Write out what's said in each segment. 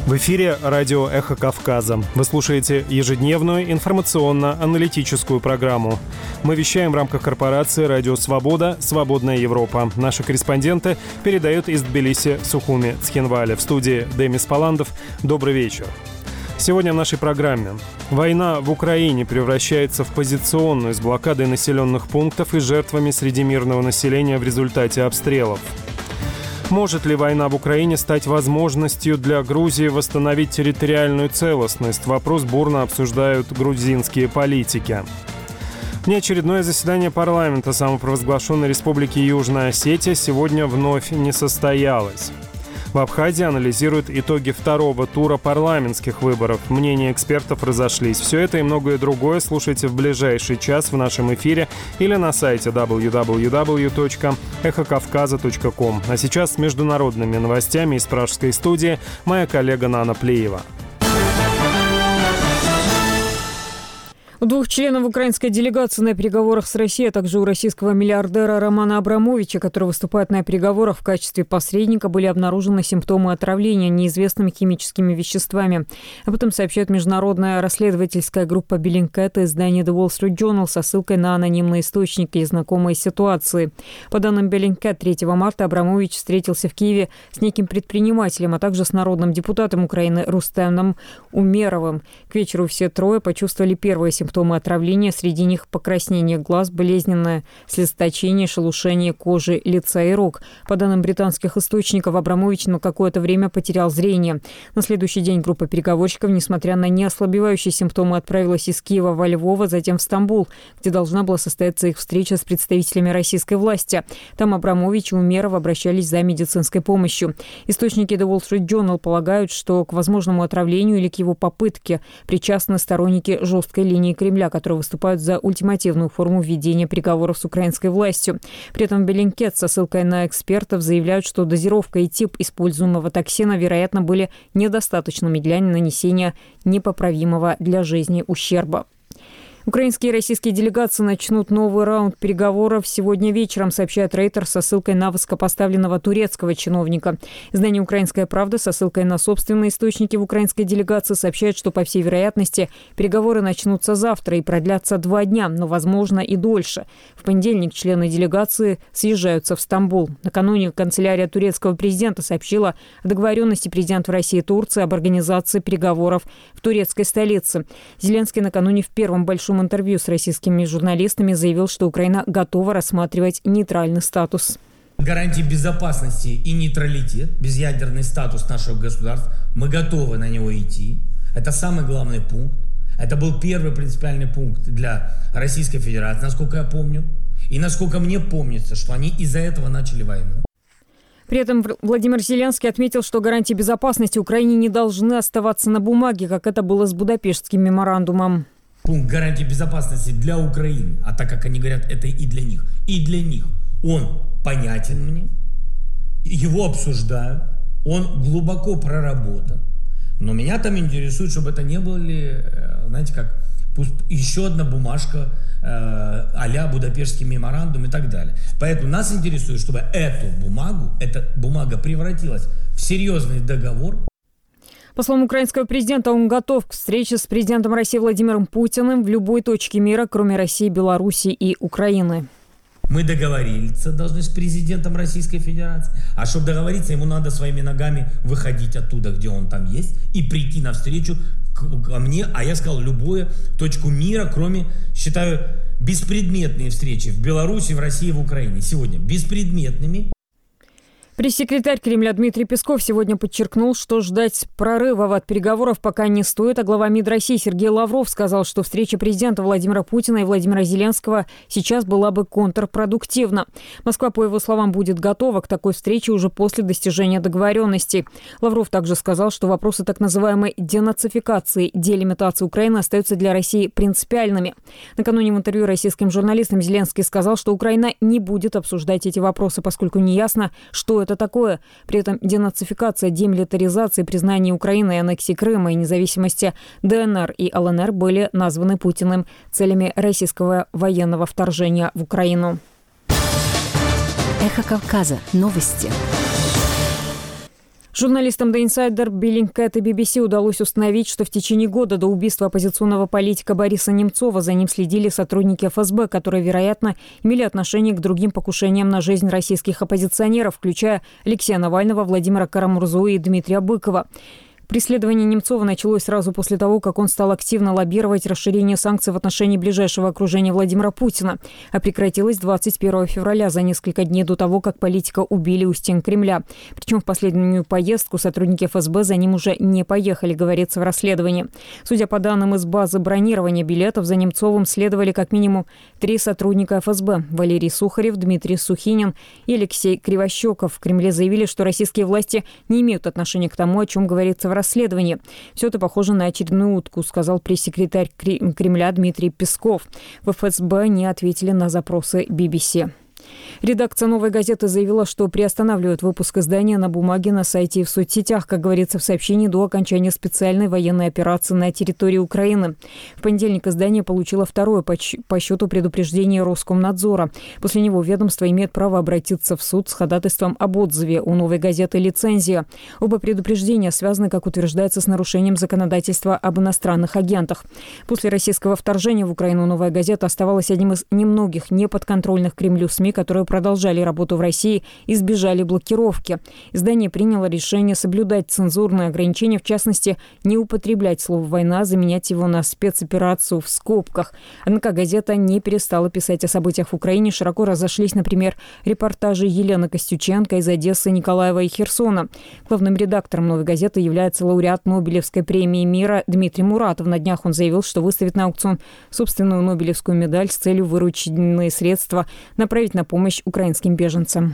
В эфире радио «Эхо Кавказа». Вы слушаете ежедневную информационно-аналитическую программу. Мы вещаем в рамках корпорации «Радио Свобода. Свободная Европа». Наши корреспонденты передают из Тбилиси, Сухуми, Цхинваля. В студии Демис Паландов. Добрый вечер. Сегодня в нашей программе. Война в Украине превращается в позиционную с блокадой населенных пунктов и жертвами среди мирного населения в результате обстрелов. Может ли война в Украине стать возможностью для Грузии восстановить территориальную целостность? Вопрос бурно обсуждают грузинские политики. Внеочередное заседание парламента самопровозглашенной Республики Южная Осетия сегодня вновь не состоялось. В Абхазии анализируют итоги второго тура парламентских выборов. Мнения экспертов разошлись. Все это и многое другое слушайте в ближайший час в нашем эфире или на сайте www.эхокавказа.ком. А сейчас с международными новостями из пражской студии моя коллега Нана Плеева. У двух членов украинской делегации на переговорах с Россией, а также у российского миллиардера Романа Абрамовича, который выступает на переговорах в качестве посредника, были обнаружены симптомы отравления неизвестными химическими веществами. Об этом сообщает международная расследовательская группа Bellingcat и издание The Wall Street Journal со ссылкой на анонимные источники и знакомые ситуации. По данным Bellingcat, 3 марта Абрамович встретился в Киеве с неким предпринимателем, а также с народным депутатом Украины Рустемом Умеровым. К вечеру все трое почувствовали первые симптомы отравления, среди них покраснение глаз, болезненное слезоточение, шелушение кожи, лица и рук. По данным британских источников, Абрамович на какое-то время потерял зрение. На следующий день группа переговорщиков, несмотря на неослабевающие симптомы, отправилась из Киева во Львов, а затем в Стамбул, где должна была состояться их встреча с представителями российской власти. Там Абрамович и Умеров обращались за медицинской помощью. Источники The Wall Street Journal полагают, что к возможному отравлению или к его попытке причастны сторонники жесткой линии Кремля, которые выступают за ультимативную форму введения переговоров с украинской властью. При этом Bellingcat со ссылкой на экспертов заявляют, что дозировка и тип используемого токсина, вероятно, были недостаточными для нанесения непоправимого для жизни ущерба. Украинские и российские делегации начнут новый раунд переговоров сегодня вечером, сообщает Рейтер со ссылкой на высокопоставленного турецкого чиновника. Издание «Украинская правда» со ссылкой на собственные источники в украинской делегации сообщает, что, по всей вероятности, переговоры начнутся завтра и продлятся 2 дня, но, возможно, и дольше. В понедельник члены делегации съезжаются в Стамбул. Накануне канцелярия турецкого президента сообщила о договоренности президента России и Турции об организации переговоров в турецкой столице. Зеленский накануне в первом большом интервью с российскими журналистами заявил, что Украина готова рассматривать нейтральный статус. Гарантии безопасности и нейтралитет, безъядерный статус нашего государства, мы готовы на него идти. Это самый главный пункт. Это был первый принципиальный пункт для Российской Федерации, насколько я помню. И насколько мне помнится, что они из-за этого начали войну. При этом Владимир Зеленский отметил, что гарантии безопасности Украине не должны оставаться на бумаге, как это было с Будапештским меморандумом. Пункт гарантии безопасности для Украины, а так как они говорят, это и для них, он понятен мне, его обсуждают, он глубоко проработан, но меня там интересует, чтобы это не были, знаете как, пусть еще одна бумажка а-ля Будапештский меморандум и так далее. Поэтому нас интересует, чтобы эта бумага превратилась в серьезный договор. По словам украинского президента, он готов к встрече с президентом России Владимиром Путиным в любой точке мира, кроме России, Беларуси и Украины. Мы договориться должны с президентом Российской Федерации. А чтобы договориться, ему надо своими ногами выходить оттуда, где он там есть, и прийти навстречу ко мне. А я сказал, любую точку мира, кроме, считаю, беспредметные встречи в Беларуси, в России, в Украине. Сегодня беспредметными. Пресс-секретарь Кремля Дмитрий Песков сегодня подчеркнул, что ждать прорывов от переговоров пока не стоит, а глава МИД России Сергей Лавров сказал, что встреча президента Владимира Путина и Владимира Зеленского сейчас была бы контрпродуктивна. Москва, по его словам, будет готова к такой встрече уже после достижения договоренностей. Лавров также сказал, что вопросы так называемой денацификации, делимитации Украины остаются для России принципиальными. Накануне в интервью российским журналистам Зеленский сказал, что Украина не будет обсуждать эти вопросы, поскольку неясно, что это такое. При этом денацификация, демилитаризация, признание Украины и аннексии Крыма и независимости ДНР и ЛНР были названы Путиным целями российского военного вторжения в Украину. Эхо Кавказа. Новости. Журналистам The Insider, Bellingcat и BBC удалось установить, что в течение года до убийства оппозиционного политика Бориса Немцова за ним следили сотрудники ФСБ, которые, вероятно, имели отношение к другим покушениям на жизнь российских оппозиционеров, включая Алексея Навального, Владимира Карамурзу и Дмитрия Быкова. Преследование Немцова началось сразу после того, как он стал активно лоббировать расширение санкций в отношении ближайшего окружения Владимира Путина, а прекратилось 21 февраля, за несколько дней до того, как политика убили у стен Кремля. Причем в последнюю поездку сотрудники ФСБ за ним уже не поехали, говорится в расследовании. Судя по данным из базы бронирования билетов, за Немцовым следовали как минимум 3 сотрудника ФСБ – Валерий Сухарев, Дмитрий Сухинин и Алексей Кривощеков. В Кремле заявили, что российские власти не имеют отношения к тому, о чем говорится в расследовании. Все это похоже на очередную утку, сказал пресс-секретарь Кремля Дмитрий Песков. В ФСБ не ответили на запросы BBC. Редакция «Новой газеты» заявила, что приостанавливает выпуск издания на бумаге, на сайте и в соцсетях, как говорится в сообщении, до окончания специальной военной операции на территории Украины. В понедельник издание получило второе по счету предупреждение Роскомнадзора. После него ведомство имеет право обратиться в суд с ходатайством об отзыве у «Новой газеты» лицензии. Оба предупреждения связаны, как утверждается, с нарушением законодательства об иностранных агентах. После российского вторжения в Украину «Новая газета» оставалась одним из немногих неподконтрольных Кремлю СМИ, которые продолжали работу в России и избежали блокировки. Издание приняло решение соблюдать цензурные ограничения, в частности, не употреблять слово «война», заменять его на спецоперацию в скобках. Однако газета не перестала писать о событиях в Украине. Широко разошлись, например, репортажи Елены Костюченко из Одессы, Николаева и Херсона. Главным редактором «Новой газеты» является лауреат Нобелевской премии мира Дмитрий Муратов. На днях он заявил, что выставит на аукцион собственную Нобелевскую медаль с целью вырученные средства направить на помощь украинским беженцам.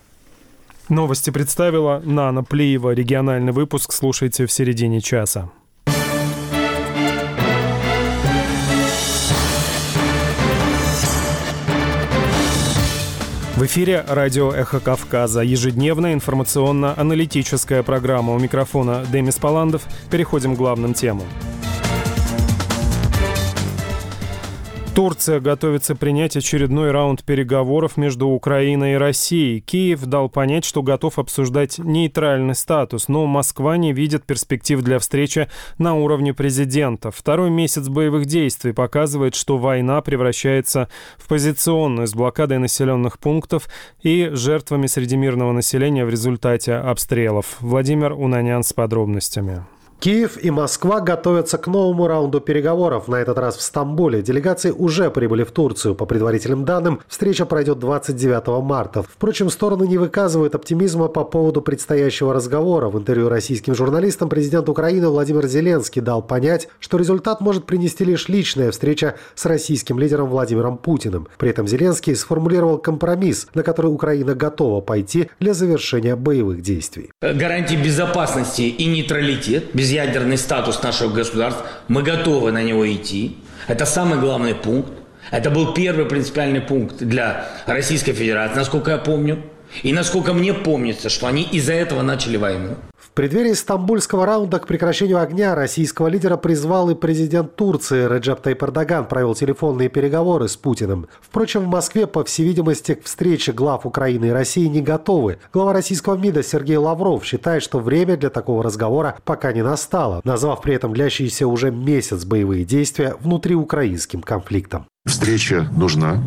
Новости представила Нана Плиева. Региональный выпуск слушайте в середине часа. В эфире радио «Эхо Кавказа». Ежедневная информационно-аналитическая программа. У микрофона Демис Паландов. Переходим к главным темам. Турция готовится принять очередной раунд переговоров между Украиной и Россией. Киев дал понять, что готов обсуждать нейтральный статус, но Москва не видит перспектив для встречи на уровне президента. Второй месяц боевых действий показывает, что война превращается в позиционную, с блокадой населенных пунктов и жертвами среди мирного населения в результате обстрелов. Владимир Унанян с подробностями. Киев и Москва готовятся к новому раунду переговоров, на этот раз в Стамбуле. Делегации уже прибыли в Турцию. По предварительным данным, встреча пройдет 29 марта. Впрочем, стороны не выказывают оптимизма по поводу предстоящего разговора. В интервью российским журналистам президент Украины Владимир Зеленский дал понять, что результат может принести лишь личная встреча с российским лидером Владимиром Путиным. При этом Зеленский сформулировал компромисс, на который Украина готова пойти для завершения боевых действий. Гарантии безопасности и нейтралитет, безъядерный статус нашего государства, мы готовы на него идти. Это самый главный пункт. Это был первый принципиальный пункт для Российской Федерации, насколько я помню. И насколько мне помнится, что они из-за этого начали войну. В преддверии стамбульского раунда к прекращению огня российского лидера призвал и президент Турции. Реджеп Тайип Эрдоган провел телефонные переговоры с Путиным. Впрочем, в Москве, по всей видимости, к встрече глав Украины и России не готовы. Глава российского МИДа Сергей Лавров считает, что время для такого разговора пока не настало, назвав при этом длящиеся уже месяц боевые действия внутриукраинским конфликтом. Встреча нужна,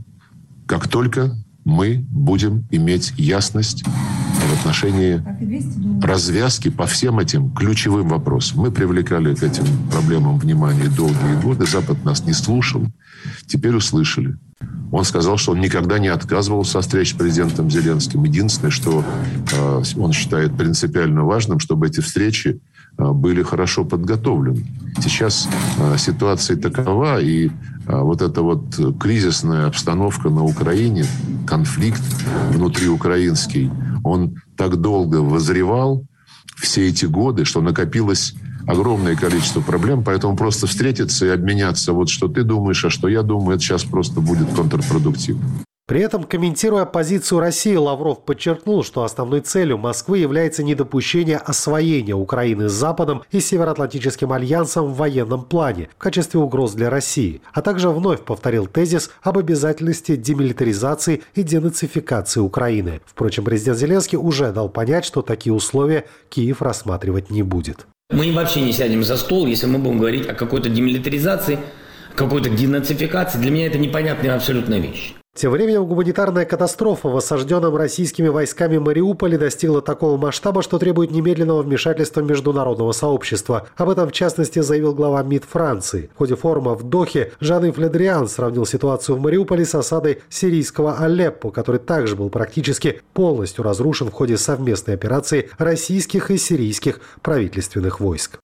как только мы будем иметь ясность в отношении развязки по всем этим ключевым вопросам. Мы привлекали к этим проблемам внимание долгие годы. Запад нас не слушал. Теперь услышали. Он сказал, что он никогда не отказывался от встреч с президентом Зеленским. Единственное, что он считает принципиально важным, чтобы эти встречи были хорошо подготовлены. Сейчас ситуация такова, и вот эта вот кризисная обстановка на Украине, конфликт внутриукраинский, он так долго вызревал все эти годы, что накопилось огромное количество проблем, поэтому просто встретиться и обменяться, вот что ты думаешь, а что я думаю, это сейчас просто будет контрпродуктивно. При этом, комментируя позицию России, Лавров подчеркнул, что основной целью Москвы является недопущение освоения Украины с Западом и Североатлантическим альянсом в военном плане в качестве угроз для России, а также вновь повторил тезис об обязательности демилитаризации и денацификации Украины. Впрочем, президент Зеленский уже дал понять, что такие условия Киев рассматривать не будет. Мы вообще не сядем за стол, если мы будем говорить о какой-то демилитаризации, какой-то денацификации. Для меня это непонятная абсолютно вещь. Тем временем гуманитарная катастрофа в осажденном российскими войсками Мариуполе достигла такого масштаба, что требует немедленного вмешательства международного сообщества. Об этом, в частности, заявил глава МИД Франции. В ходе форума в Дохе Жан-Ив Ле Дриан сравнил ситуацию в Мариуполе с осадой сирийского Алеппо, который также был практически полностью разрушен в ходе совместной операции российских и сирийских правительственных войск.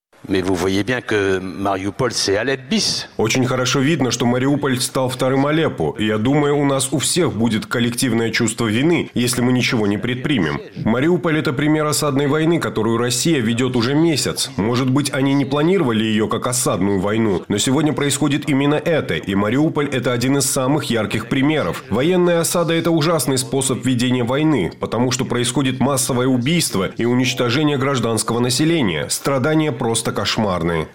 Очень хорошо видно, что Мариуполь стал вторым Алеппо. И я думаю, у нас у всех будет коллективное чувство вины, если мы ничего не предпримем. Мариуполь – это пример осадной войны, которую Россия ведет уже месяц. Может быть, они не планировали ее как осадную войну, но сегодня происходит именно это, и Мариуполь – это один из самых ярких примеров. Военная осада – это ужасный способ ведения войны, потому что происходит массовое убийство и уничтожение гражданского населения. Страдания просто кошмарные.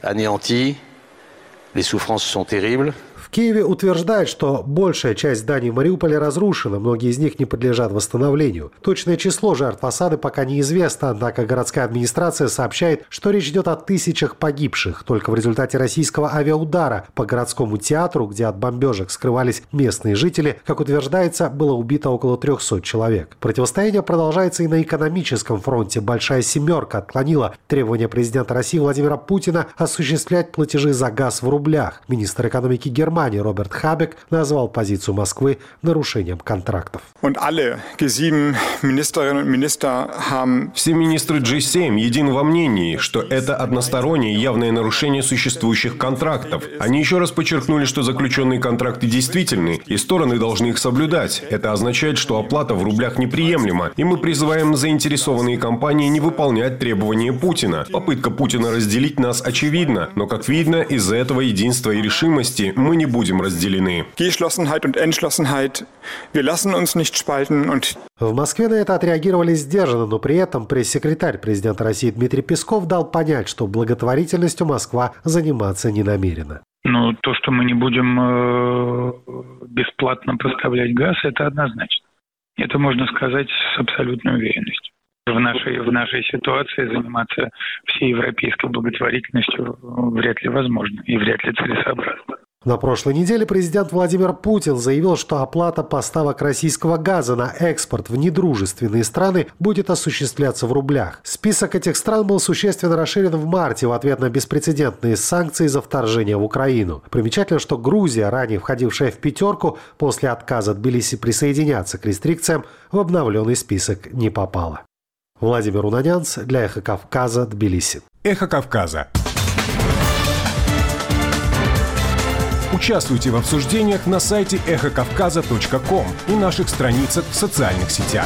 В Киеве утверждают, что большая часть зданий Мариуполя разрушена, многие из них не подлежат восстановлению. Точное число жертв осады пока неизвестно, однако городская администрация сообщает, что речь идет о тысячах погибших. Только в результате российского авиаудара по городскому театру, где от бомбежек скрывались местные жители, как утверждается, было убито около 300 человек. Противостояние продолжается и на экономическом фронте. «Большая семерка» отклонила требования президента России Владимира Путина осуществлять платежи за газ в рублях. Министр экономики Германии Роберт Хабек назвал позицию Москвы нарушением контрактов. Все министры G7 едины во мнении, что это одностороннее явное нарушение существующих контрактов. Они еще раз подчеркнули, что заключенные контракты действительны, и стороны должны их соблюдать. Это означает, что оплата в рублях неприемлема, и мы призываем заинтересованные компании не выполнять требования Путина. Попытка Путина разделить нас очевидна, но, как видно, из-за этого единства и решимости мы не будем разделены. В Москве на это отреагировали сдержанно, но при этом пресс-секретарь президента России Дмитрий Песков дал понять, что благотворительностью Москва заниматься не намерена. То, что мы не будем бесплатно поставлять газ, это однозначно. Это можно сказать с абсолютной уверенностью. В нашей ситуации заниматься всей европейской благотворительностью вряд ли возможно и вряд ли целесообразно. На прошлой неделе президент Владимир Путин заявил, что оплата поставок российского газа на экспорт в недружественные страны будет осуществляться в рублях. Список этих стран был существенно расширен в марте в ответ на беспрецедентные санкции за вторжение в Украину. Примечательно, что Грузия, ранее входившая в пятерку, после отказа Тбилиси присоединяться к рестрикциям, в обновленный список не попала. Владимир Унанянц для «Эхо Кавказа», Тбилиси. «Эхо Кавказа». Участвуйте в обсуждениях на сайте эхокавказа.ком и наших страницах в социальных сетях.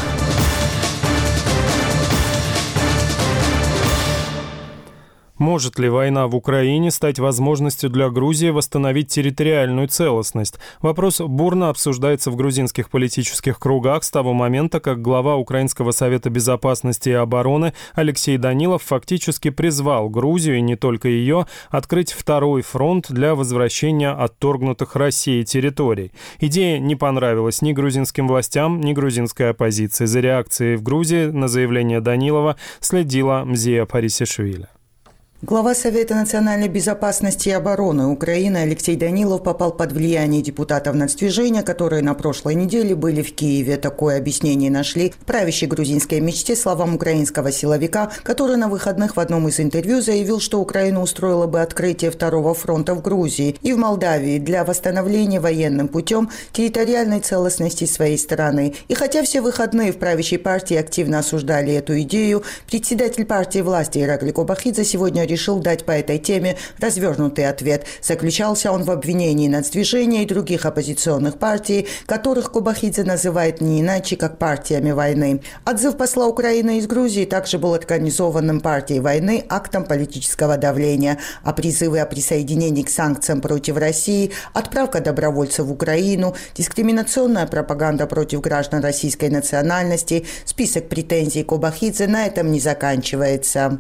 Может ли война в Украине стать возможностью для Грузии восстановить территориальную целостность? Вопрос бурно обсуждается в грузинских политических кругах с того момента, как глава Украинского совета безопасности и обороны Алексей Данилов фактически призвал Грузию, и не только ее, открыть второй фронт для возвращения отторгнутых Россией территорий. Идея не понравилась ни грузинским властям, ни грузинской оппозиции. За реакцией в Грузии на заявление Данилова следила Мзия Парисишвили. Глава Совета национальной безопасности и обороны Украины Алексей Данилов попал под влияние депутатов нацдвижения, которые на прошлой неделе были в Киеве. Такое объяснение нашли в правящей грузинской мечте словам украинского силовика, который на выходных в одном из интервью заявил, что Украина устроила бы открытие второго фронта в Грузии и в Молдавии для восстановления военным путем территориальной целостности своей страны. И хотя все выходные в правящей партии активно осуждали эту идею, председатель партии власти Ираклий Кобахидзе сегодня решил решил дать по этой теме развернутый ответ. Заключался он в обвинении нацдвижения и других оппозиционных партий, которых Кобахидзе называет не иначе, как партиями войны. Отзыв посла Украины из Грузии также был организованным партией войны актом политического давления, а призывы о присоединении к санкциям против России, отправка добровольцев в Украину, дискриминационная пропаганда против граждан российской национальности, список претензий Кобахидзе на этом не заканчивается.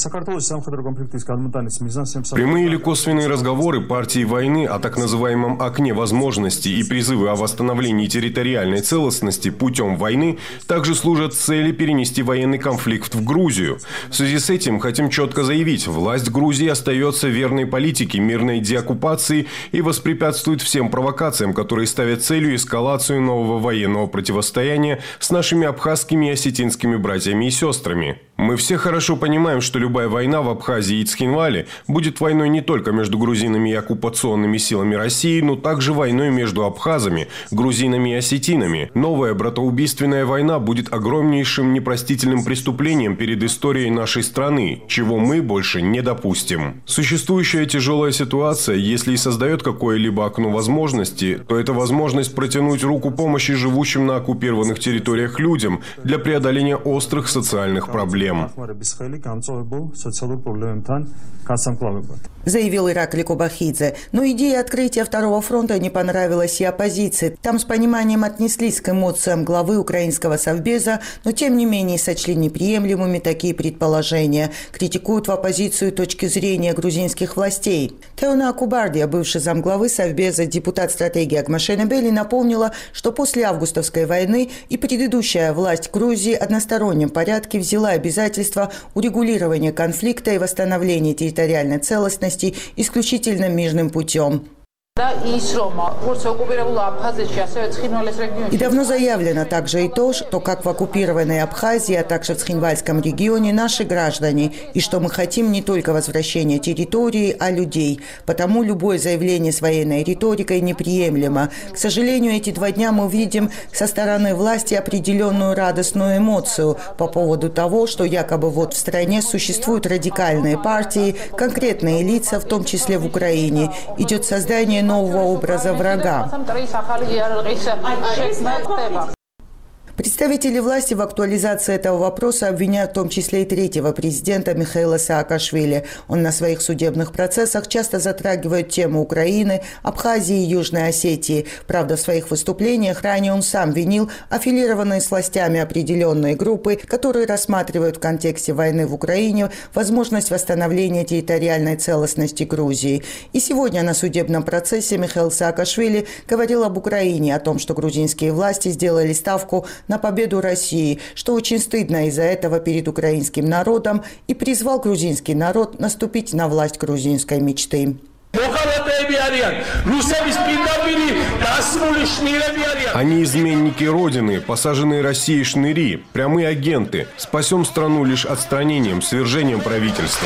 Прямые или косвенные разговоры партии войны о так называемом окне возможностей и призывы о восстановлении территориальной целостности путем войны также служат цели перенести военный конфликт в Грузию. В связи с этим хотим четко заявить, власть Грузии остается верной политике мирной деоккупации и воспрепятствует всем провокациям, которые ставят целью эскалацию нового военного противостояния с нашими абхазскими и осетинскими братьями и сестрами. Мы все хорошо понимаем, что любая война в Абхазии и Цхинвале будет войной не только между грузинами и оккупационными силами России, но также войной между абхазами, грузинами и осетинами. Новая братоубийственная война будет огромнейшим непростительным преступлением перед историей нашей страны, чего мы больше не допустим. Существующая тяжелая ситуация, если и создает какое-либо окно возможности, то это возможность протянуть руку помощи живущим на оккупированных территориях людям для преодоления острых социальных проблем. Заявил Иракли Кобахидзе. Но идея открытия второго фронта не понравилась и оппозиции. Там с пониманием отнеслись к эмоциям главы украинского совбеза, но тем не менее сочли неприемлемыми такие предположения. Критикуют в оппозицию точки зрения грузинских властей. Теона Акубардия, бывший замглавы совбеза, депутат стратегии Агмашенебели, напомнила, что после августовской войны и предыдущая власть Грузии в одностороннем порядке взяла обязательство урегулирования конфликта и восстановления территориальной целостности исключительно мирным путем. И давно заявлено также и то, что как в оккупированной Абхазии, а также в Цхинвальском регионе наши граждане, и что мы хотим не только возвращения территории, а людей. Потому любое заявление с военной риторикой неприемлемо. К сожалению, эти 2 дня мы видим со стороны власти определенную радостную эмоцию по поводу того, что якобы вот в стране существуют радикальные партии, конкретные лица, в том числе в Украине. Идет создание нового образа врага. Представители власти в актуализации этого вопроса обвиняют в том числе и третьего президента Михаила Саакашвили. Он на своих судебных процессах часто затрагивает тему Украины, Абхазии и Южной Осетии. Правда, в своих выступлениях ранее он сам винил аффилированные с властями определенные группы, которые рассматривают в контексте войны в Украине возможность восстановления территориальной целостности Грузии. И сегодня на судебном процессе Михаил Саакашвили говорил об Украине, о том, что грузинские власти сделали ставку на победу России, что очень стыдно из-за этого перед украинским народом, и призвал грузинский народ наступить на власть грузинской мечты. Они изменники Родины, посаженные Россией шныри, прямые агенты. Спасем страну лишь отстранением, свержением правительства.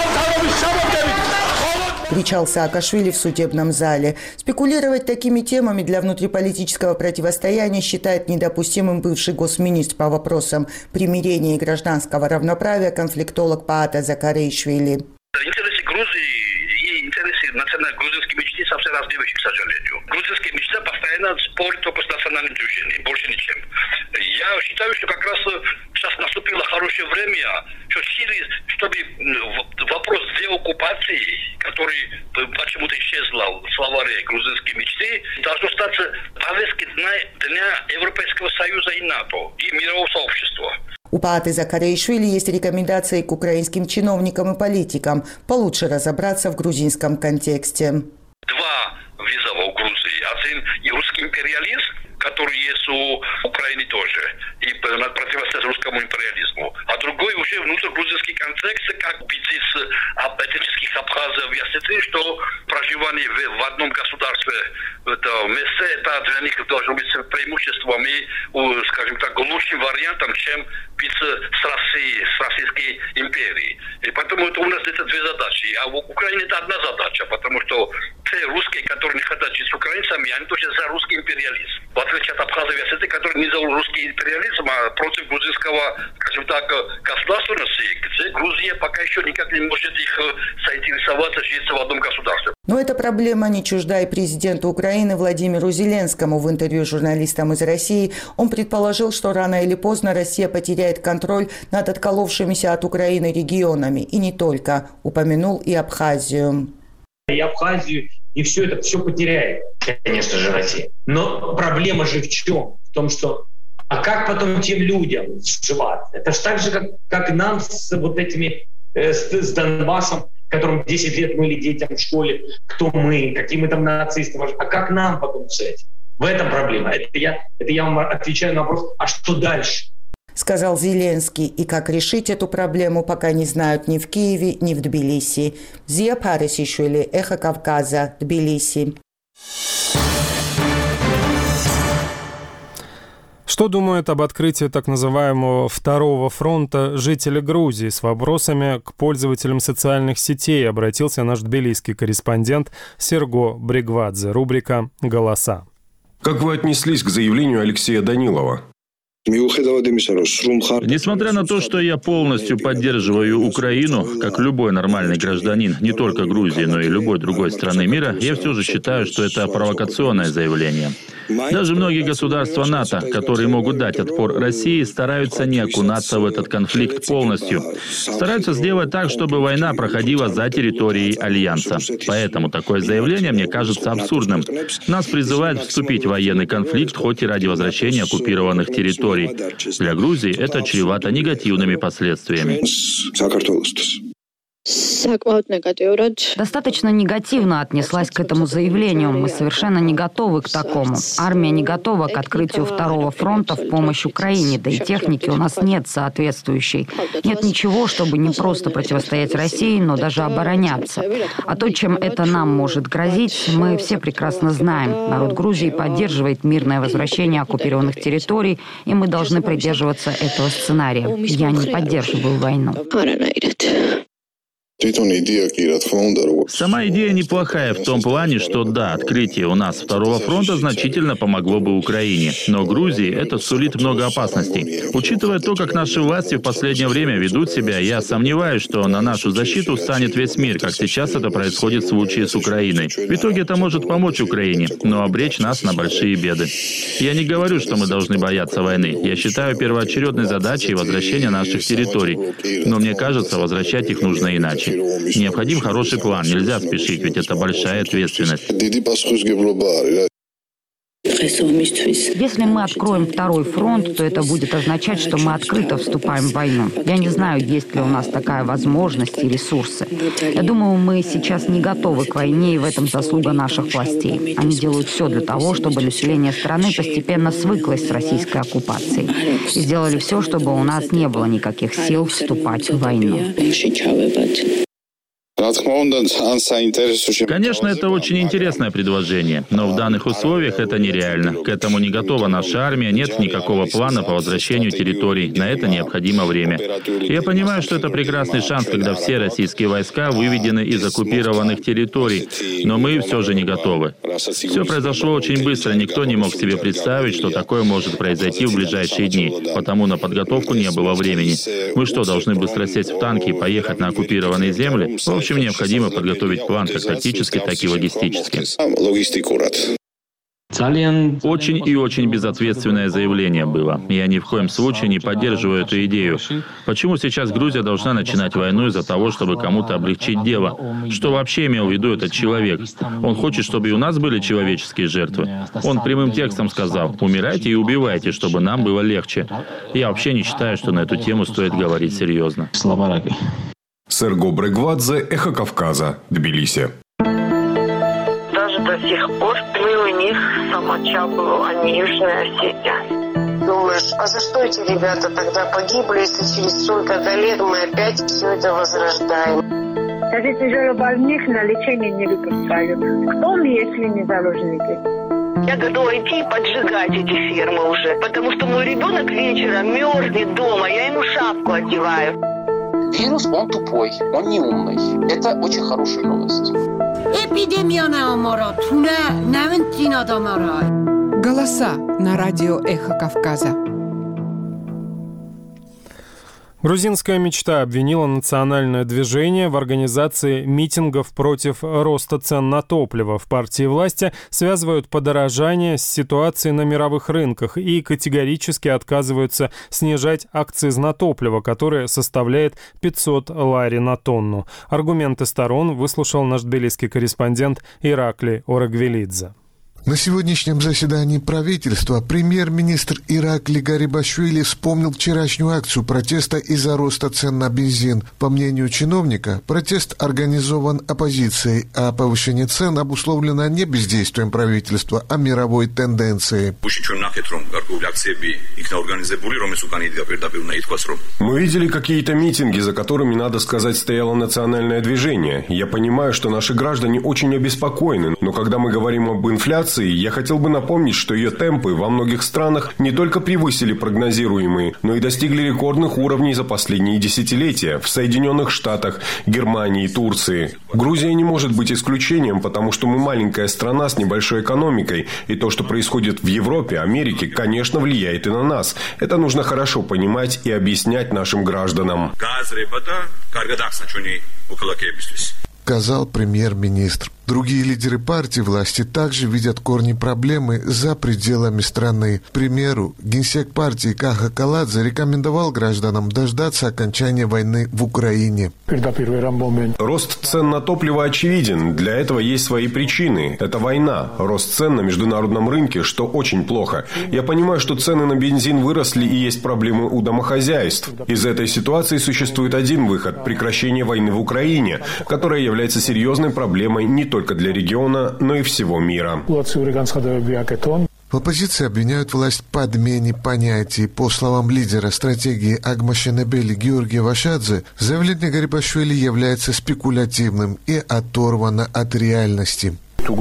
Кричал Саакашвили в судебном зале. Спекулировать такими темами для внутриполитического противостояния считает недопустимым бывший госминистр по вопросам примирения и гражданского равноправия конфликтолог Паата Закарейшвили. Интересы Грузии и интересы национально-грузинской мечты совсем разные вещи, к сожалению. Грузинская мечта постоянно спорит только с национальным движением, больше ничем. Я считаю, что как раз сейчас наступило хорошее время, что чтобы вопрос деоккупации, который почему-то исчезла в словаре грузинской мечты, должно стать повесткой дня Европейского Союза и НАТО, и мирового сообщества. У Пааты Закарейшвили есть рекомендации к украинским чиновникам и политикам получше разобраться в грузинском контексте. 2 вызова у Грузии. Один и русский империализм, который есть у Украины тоже, и противостоять русскому империализму. А другой уже внутригрузинский контекст, как убедить этнических абхазов и осетин, что проживание в одном государстве месте, это для них должно быть преимуществом и, скажем так, лучшим вариантом, чем быть с Россией, с Российской империей. И поэтому это у нас это 2 задачи. А в Украине это одна задача, потому что те русские, которые не хотят жить с украинцами, они тоже за русский империализм. В отличие от Абхазии и Осетии, которые не за русский империализм, а против грузинского, скажем так, государственности, где Грузия пока еще никак не может их соинтересоваться, жить в одном государстве. Но эта проблема не чужда и президенту Украины Владимиру Зеленскому. В интервью журналистам из России он предположил, что рано или поздно Россия потеряет контроль над отколовшимися от Украины регионами. И не только. Упомянул и Абхазию. И Абхазию, и все это все потеряет, конечно же, Россия. Но проблема же в чем? В том, что а как потом тем людям сживаться? Это же так же, как нам с вот этими, с Донбассом, которым 10 лет мыли детям в школе, кто мы, какие мы там нацисты. А как нам потом с этим? В этом проблема. Это я вам отвечаю на вопрос, а что дальше? Сказал Зеленский. И как решить эту проблему, пока не знают ни в Киеве, ни в Тбилиси. Зия Парисишвили, Эхо Кавказа, Тбилиси. Что думают об открытии так называемого «второго фронта» жители Грузии? С вопросами к пользователям социальных сетей обратился наш тбилисский корреспондент Серго Бригвадзе. Рубрика «Голоса». Как вы отнеслись к заявлению Алексея Данилова? Несмотря на то, что я полностью поддерживаю Украину, как любой нормальный гражданин, не только Грузии, но и любой другой страны мира, я все же считаю, что это провокационное заявление. Даже многие государства НАТО, которые могут дать отпор России, стараются не окунаться в этот конфликт полностью. Стараются сделать так, чтобы война проходила за территорией Альянса. Поэтому такое заявление мне кажется абсурдным. Нас призывают вступить в военный конфликт, хоть и ради возвращения оккупированных территорий. Для Грузии это чревато негативными последствиями. Достаточно негативно отнеслась к этому заявлению. Мы совершенно не готовы к такому. Армия не готова к открытию второго фронта в помощь Украине, да и техники у нас нет соответствующей. Нет ничего, чтобы не просто противостоять России, но даже обороняться. А то, чем это нам может грозить, мы все прекрасно знаем. Народ Грузии поддерживает мирное возвращение оккупированных территорий, и мы должны придерживаться этого сценария. Я не поддерживаю войну. Сама идея неплохая в том плане, что да, открытие у нас второго фронта значительно помогло бы Украине. Но Грузии это сулит много опасностей. Учитывая то, как наши власти в последнее время ведут себя, я сомневаюсь, что на нашу защиту встанет весь мир, как сейчас это происходит в случае с Украиной. В итоге это может помочь Украине, но обречь нас на большие беды. Я не говорю, что мы должны бояться войны. Я считаю первоочередной задачей возвращение наших территорий. Но мне кажется, возвращать их нужно иначе. Необходим хороший план, нельзя спешить, ведь это большая ответственность. Если мы откроем второй фронт, то это будет означать, что мы открыто вступаем в войну. Я не знаю, есть ли у нас такая возможность и ресурсы. Я думаю, мы сейчас не готовы к войне, и в этом заслуга наших властей. Они делают все для того, чтобы население страны постепенно свыклось с российской оккупацией. И сделали все, чтобы у нас не было никаких сил вступать в войну. Конечно, это очень интересное предложение, но в данных условиях это нереально. К этому не готова наша армия, нет никакого плана по возвращению территорий. На это необходимо время. Я понимаю, что это прекрасный шанс, когда все российские войска выведены из оккупированных территорий, но мы все же не готовы. Все произошло очень быстро, никто не мог себе представить, что такое может произойти в ближайшие дни, потому на подготовку не было времени. Мы что, должны быстро сесть в танки и поехать на оккупированные земли? В общем, необходимо подготовить план как тактически, так и логистически. Очень и очень безответственное заявление было. Я ни в коем случае не поддерживаю эту идею. Почему сейчас Грузия должна начинать войну из-за того, чтобы кому-то облегчить дело? Что вообще имел в виду этот человек? Он хочет, чтобы и у нас были человеческие жертвы. Он прямым текстом сказал: «Умирайте и убивайте, чтобы нам было легче». Я вообще не считаю, что на эту тему стоит говорить серьезно. Серго Бригвадзе, Эхо Кавказа, Тбилиси. Даже до сих пор мы у них самочаблу, а не Южная Осетия. Думаешь, а за что эти ребята тогда погибли, если через столько-то лет мы опять все это возрождаем? Кстати, тяжелобольных на лечение не выпускают. Кто мы, если не заложники? Я готова идти и поджигать эти фермы уже, потому что мой ребенок вечером мерзнет дома, я ему шапку одеваю. Вирус, он тупой, он не умный. Это очень хорошая новость. Эпидемия наоборот, не Голоса на радио «Эхо Кавказа». Грузинская мечта обвинила национальное движение в организации митингов против роста цен на топливо. В партии власти связывают подорожание с ситуацией на мировых рынках и категорически отказываются снижать акциз на топливо, которое составляет 500 лари на тонну. Аргументы сторон выслушал наш тбилисский корреспондент Иракли Орагвелидзе. На сегодняшнем заседании правительства премьер-министр Иракли Гарибашвили вспомнил вчерашнюю акцию протеста из-за роста цен на бензин. По мнению чиновника, протест организован оппозицией, а повышение цен обусловлено не бездействием правительства, а мировой тенденцией. Мы видели какие-то митинги, за которыми, надо сказать, стояло национальное движение. Я понимаю, что наши граждане очень обеспокоены, но когда мы говорим об инфляции, я хотел бы напомнить, что ее темпы во многих странах не только превысили прогнозируемые, но и достигли рекордных уровней за последние десятилетия в Соединенных Штатах, Германии, Турции. Грузия не может быть исключением, потому что мы маленькая страна с небольшой экономикой, и то, что происходит в Европе, Америке, конечно, влияет и на нас. Это нужно хорошо понимать и объяснять нашим гражданам. Сказал премьер-министр. Другие лидеры партии власти также видят корни проблемы за пределами страны. К примеру, генсек партии Каха Каладзе рекомендовал гражданам дождаться окончания войны в Украине. Рост цен на топливо очевиден. Для этого есть свои причины. Это война, рост цен на международном рынке, что очень плохо. Я понимаю, что цены на бензин выросли и есть проблемы у домохозяйств. Из этой ситуации существует один выход – прекращение войны в Украине, которая является серьезной проблемой не только для региона, но и всего мира. В оппозиции обвиняют власть в подмене понятий. По словам лидера стратегии Агмашенебели Георгия Вашадзе, заявление Гарибашвили является спекулятивным и оторвано от реальности.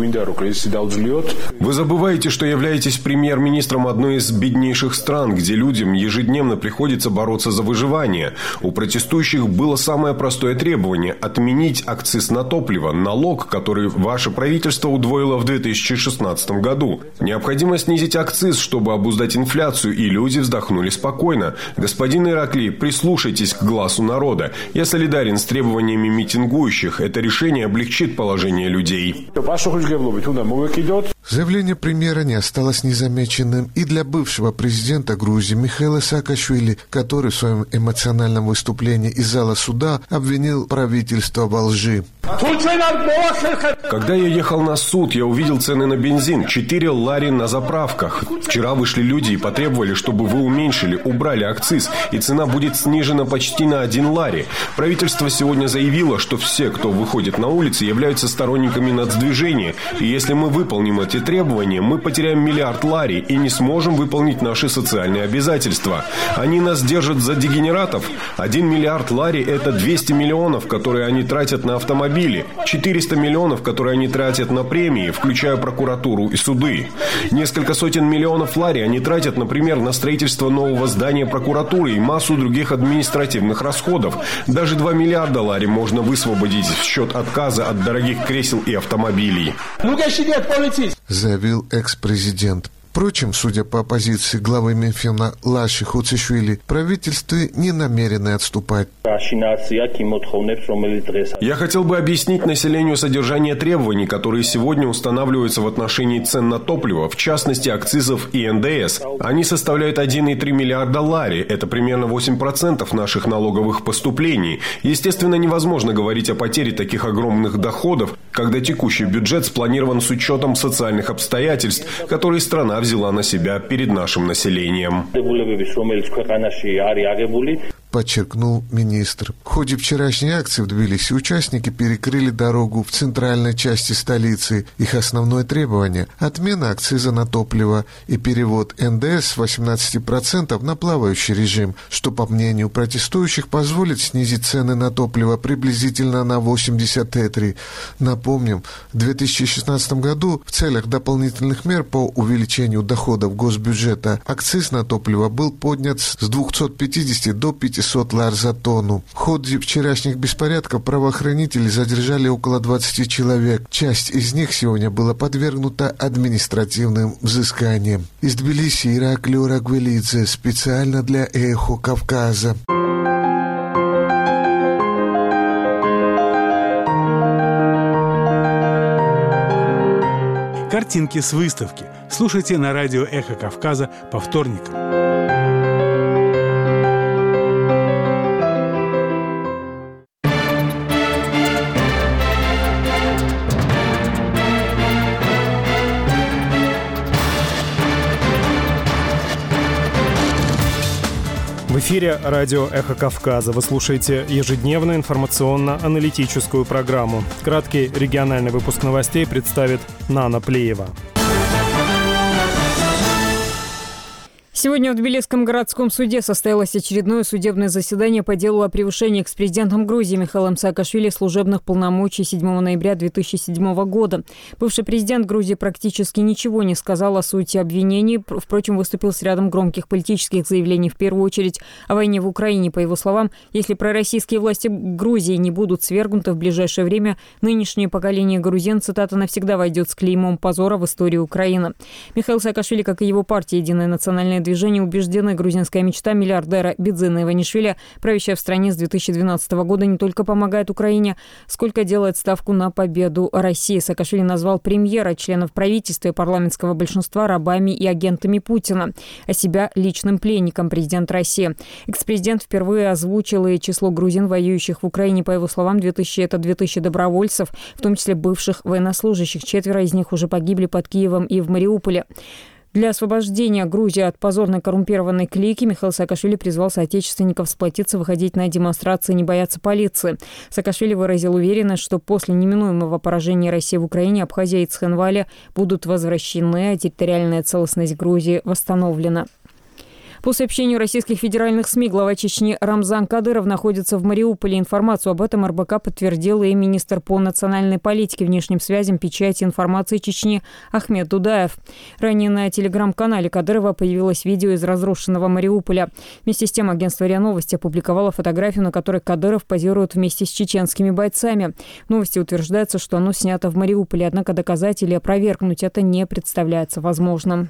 Вы забываете, что являетесь премьер-министром одной из беднейших стран, где людям ежедневно приходится бороться за выживание. У протестующих было самое простое требование – отменить акциз на топливо, налог, который ваше правительство удвоило в 2016 году. Необходимо снизить акциз, чтобы обуздать инфляцию, и люди вздохнули спокойно. Господин Иракли, прислушайтесь к глазу народа. Я солидарен с требованиями митингующих. Это решение облегчит положение людей. Заявление премьера не осталось незамеченным и для бывшего президента Грузии Михаила Саакашвили, который в своем эмоциональном выступлении из зала суда обвинил правительство во лжи. Когда я ехал на суд, я увидел цены на бензин – 4 лари на заправках. Вчера вышли люди и потребовали, чтобы вы уменьшили, убрали акциз, и цена будет снижена почти на 1 лари. Правительство сегодня заявило, что все, кто выходит на улицы, являются сторонниками нацдвижения, и если мы выполним эти требования, мы потеряем 1 миллиард лари и не сможем выполнить наши социальные обязательства. Они нас держат за дегенератов. 1 миллиард лари – это 200 миллионов, которые они тратят на автомобили. 400 миллионов, которые они тратят на премии, включая прокуратуру и суды. Несколько сотен миллионов лари они тратят, например, на строительство нового здания прокуратуры и массу других административных расходов. Даже 2 миллиарда лари можно высвободить в счет отказа от дорогих кресел и автомобилей. Заявил экс-президент. Впрочем, судя по позиции главы Минфина Лаши Хуцишвили, правительство не намерено отступать. Я хотел бы объяснить населению содержание требований, которые сегодня устанавливаются в отношении цен на топливо, в частности акцизов и НДС. Они составляют 1,3 миллиарда лари, это примерно 8% наших налоговых поступлений. Естественно, невозможно говорить о потере таких огромных доходов, когда текущий бюджет спланирован с учетом социальных обстоятельств, которые страна взяла на себя перед нашим населением. Подчеркнул министр. В ходе вчерашней акции в Тбилиси участники перекрыли дорогу в центральной части столицы. Их основное требование – отмена акциза на топливо и перевод НДС с 18% на плавающий режим, что, по мнению протестующих, позволит снизить цены на топливо приблизительно на 80 тетри. Напомним, в 2016 году в целях дополнительных мер по увеличению доходов госбюджета акциз на топливо был поднят с 250 до 500 $500 за тонну. В ходе вчерашних беспорядков правоохранители задержали около 20 человек. Часть из них сегодня была подвергнута административным взысканиям. Из Тбилиси Ираклий Рагвелидзе специально для «Эхо Кавказа». Картинки с выставки слушайте на радио «Эхо Кавказа» по вторникам. В эфире радио «Эхо Кавказа». Вы слушаете ежедневную информационно-аналитическую программу. Краткий региональный выпуск новостей представит Нана Плеева. Сегодня в Тбилисском городском суде состоялось очередное судебное заседание по делу о превышении экс-президентом Грузии Михаилом Саакашвили служебных полномочий 7 ноября 2007 года. Бывший президент Грузии практически ничего не сказал о сути обвинений, впрочем, выступил с рядом громких политических заявлений, в первую очередь о войне в Украине. По его словам, если пророссийские власти Грузии не будут свергнуты в ближайшее время, нынешнее поколение грузин, цитата, навсегда войдет с клеймом позора в историю Украины. Михаил Саакашвили, как и его партия «Единое национальное движение», убеждены, грузинская мечта миллиардера Бидзина Иванишвили, правящая в стране с 2012 года, не только помогает Украине, сколько делает ставку на победу России. Саакашвили назвал премьера, членов правительства и парламентского большинства рабами и агентами Путина, а себя личным пленником президента России. Экс-президент впервые озвучил и число грузин, воюющих в Украине. По его словам, 2000 добровольцев, в том числе бывших военнослужащих. 4 из них уже погибли под Киевом и в Мариуполе. Для освобождения Грузии от позорной коррумпированной клики Михаил Саакашвили призвал соотечественников сплотиться, выходить на демонстрации, не бояться полиции. Саакашвили выразил уверенность, что после неминуемого поражения России в Украине Абхазия и Цхинвали будут возвращены, а территориальная целостность Грузии восстановлена. По сообщению российских федеральных СМИ, глава Чечни Рамзан Кадыров находится в Мариуполе. Информацию об этом РБК подтвердил и министр по национальной политике, внешним связям, печати информации Чечни Ахмед Дудаев. Ранее на телеграм-канале Кадырова появилось видео из разрушенного Мариуполя. Вместе с тем агентство РИА Новости опубликовало фотографию, на которой Кадыров позирует вместе с чеченскими бойцами. В новости утверждается, что оно снято в Мариуполе, однако доказать или опровергнуть это не представляется возможным.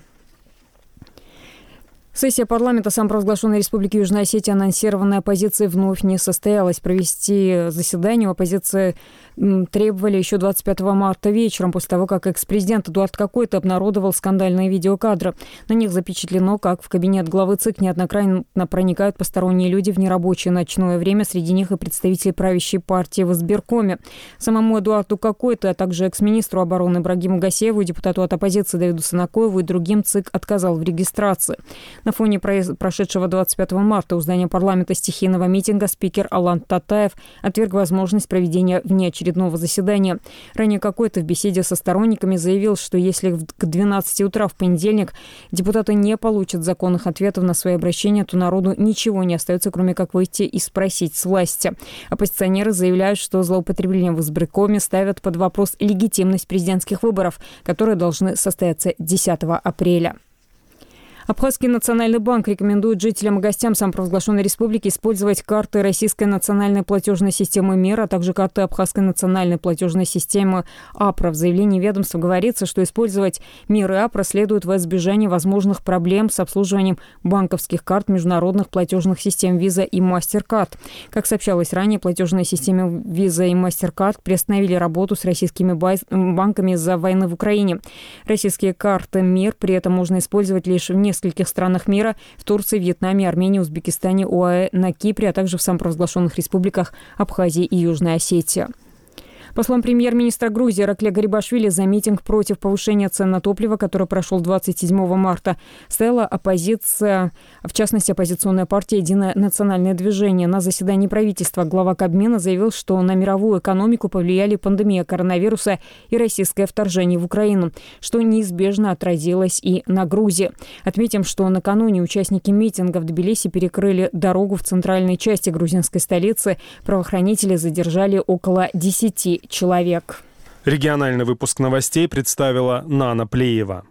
Сессия парламента самопровозглашенной Республики Южная Осетия, анонсированная оппозицией, вновь не состоялась. Провести заседание у оппозиции требовали еще 25 марта вечером, после того, как экс-президент Эдуард Какойто обнародовал скандальные видеокадры. На них запечатлено, как в кабинет главы ЦИК неоднократно проникают посторонние люди в нерабочее ночное время, среди них и представители правящей партии в избиркоме. Самому Эдуарду Какойто, а также экс-министру обороны Ибрагиму Гасееву, депутату от оппозиции Давиду Сынакоеву и другим ЦИК отказал в регистрации. На фоне прошедшего 25 марта у здания парламента стихийного митинга спикер Алан Татаев отверг возможность проведения внеочередного заседания. Ранее Какойто в беседе со сторонниками заявил, что если к 12 утра в понедельник депутаты не получат законных ответов на свои обращения, то народу ничего не остается, кроме как выйти и спросить с власти. Оппозиционеры заявляют, что злоупотребления в избиркоме ставят под вопрос легитимность президентских выборов, которые должны состояться 10 апреля. Абхазский национальный банк рекомендует жителям и гостям самопровозглашенной республики использовать карты Российской национальной платежной системы МИР, а также карты Абхазской национальной платежной системы АПРА. В заявлении ведомства говорится, что использовать МИР и АПРА следует во избежание возможных проблем с обслуживанием банковских карт международных платежных систем Visa и MasterCard. Как сообщалось ранее, платежные системы Visa и MasterCard приостановили работу с российскими банками из-за войны в Украине. Российские карты МИР при этом можно использовать лишь в нескольких странах мира: в Турции, Вьетнаме, Армении, Узбекистане, ОАЭ, на Кипре, а также в самопровозглашенных республиках Абхазии и Южная Осетия. По словам премьер-министра Грузии Ираклия Гарибашвили, за митинг против повышения цен на топливо, который прошел 27 марта, стояла оппозиция, в частности, оппозиционная партия «Единое национальное движение». На заседании правительства глава Кабмина заявил, что на мировую экономику повлияли пандемия коронавируса и российское вторжение в Украину, что неизбежно отразилось и на Грузии. Отметим, что накануне участники митинга в Тбилиси перекрыли дорогу в центральной части грузинской столицы. Правоохранители задержали около 10 человек. Региональный выпуск новостей представила Нана Плеева.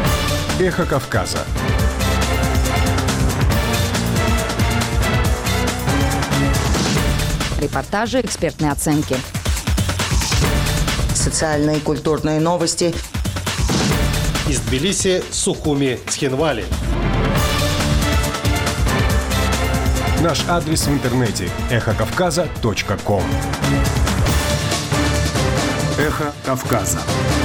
Эхо Кавказа. репортажи, экспертные оценки. Социальные и культурные новости. Из Тбилиси, Сухуми, Цхинвали. Наш адрес в интернете – эхокавказа.ком. Эхо Кавказа.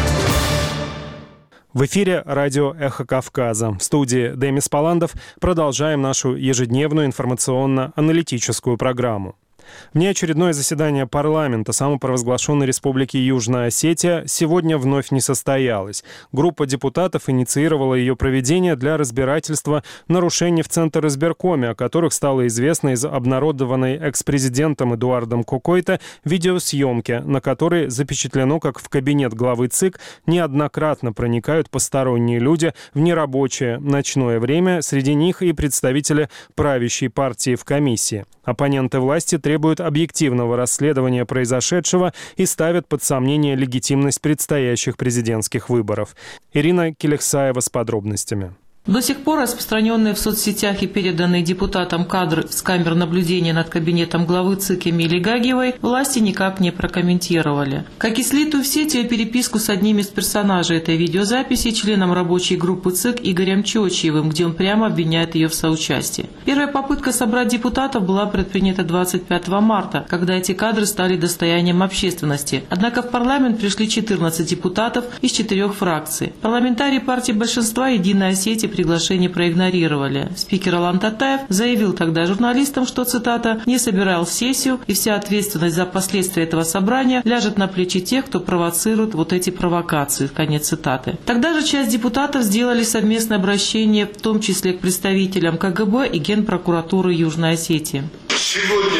В эфире радио «Эхо Кавказа». В студии Демис Паландов продолжаем нашу ежедневную информационно-аналитическую программу. Внеочередное заседание парламента самопровозглашенной Республики Южная Осетия сегодня вновь не состоялось. Группа депутатов инициировала ее проведение для разбирательства нарушений в Центризбиркоме, о которых стало известно из обнародованной экс-президентом Эдуардом Кокойто видеосъемки, на которой запечатлено, как в кабинет главы ЦИК неоднократно проникают посторонние люди в нерабочее ночное время, среди них и представители правящей партии в комиссии. Оппоненты власти требуют объективного расследования произошедшего и ставят под сомнение легитимность предстоящих президентских выборов. Ирина Келехсаева с подробностями. До сих пор распространенные в соцсетях и переданные депутатам кадры с камер наблюдения над кабинетом главы ЦИК Эмилии Гагиевой власти никак не прокомментировали. Как и слитую в сеть ее переписку с одним из персонажей этой видеозаписи, членом рабочей группы ЦИК Игорем Чочиевым, где он прямо обвиняет ее в соучастии. Первая попытка собрать депутатов была предпринята 25 марта, когда эти кадры стали достоянием общественности. Однако в парламент пришли 14 депутатов из 4 фракций. Парламентарии партии большинства «Единой Осетии» приглашение проигнорировали. Спикер Алан Татаев заявил тогда журналистам, что, цитата, «не собирал сессию, и вся ответственность за последствия этого собрания ляжет на плечи тех, кто провоцирует вот эти провокации». Конец цитаты. Тогда же часть депутатов сделали совместное обращение, в том числе к представителям КГБ и Генпрокуратуры Южной Осетии. Сегодня,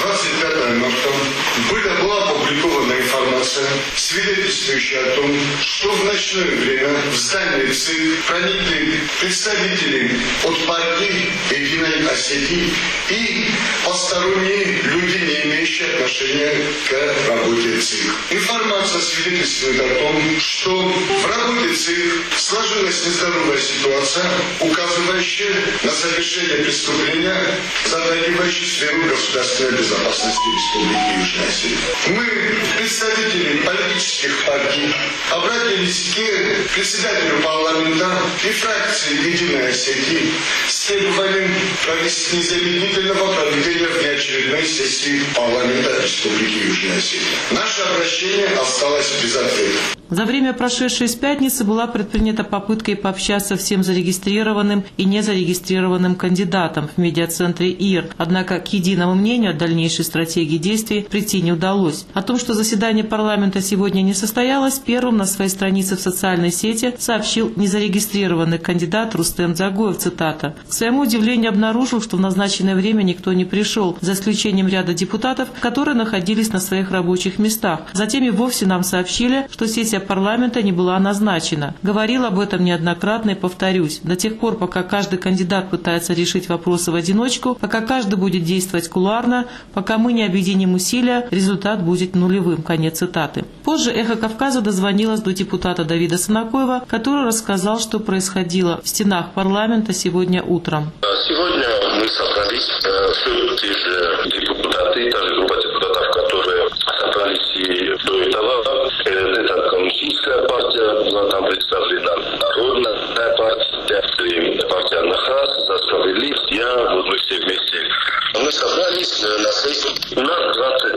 25 марта, была опубликована информация, свидетельствующая о том, что в ночное время в здание ЦИК проникли представители от партии Единой Осетии и посторонние люди, не имеющие отношения к работе ЦИК. Информация свидетельствует о том, что в работе ЦИК сложилась нездоровая ситуация, указывающая на совершение преступления, затрагивающего сферу государственной безопасности Республики Южная Осетия. Мы, представители политических партий, обратились к председателю парламента и фракции Единой Осетии с требованием провести незамедлительного проведения внеочередной сессии парламента Республики Южная Осетия. Наше обращение осталось без ответа. За время, прошедшей с пятницы, была предпринята попытка пообщаться всем зарегистрированным и незарегистрированным кандидатам в медиацентре ИР. Однако к единому мнению о дальнейшей стратегии действий прийти не удалось. О том, что заседание парламента сегодня не состоялось, первым на своей странице в социальной сети сообщил незарегистрированный кандидат Рустем Дзагоев, цитата. К своему удивлению обнаружил, что в назначенное время никто не пришел, за исключением ряда депутатов, которые находились на своих рабочих местах. Затем и вовсе нам сообщили, что сессия парламента не была назначена. Говорил об этом неоднократно и повторюсь. До тех пор, пока каждый кандидат пытается решить вопросы в одиночку, пока каждый будет действовать кулуарно, пока мы не объединим усилия, результат будет нулевым. Конец цитаты. Позже «Эхо Кавказа» дозвонилось до депутата Давида Санакоева, который рассказал, что происходило в стенах парламента сегодня утром. Сегодня мы собрались, все те же депутаты, та же группа депутатов, которые собрались и до этого. Это коммунистическая партия была там представлена, народная партия, партия Нахас, за справедливость, мы все вместе. Мы собрались на сессии. У нас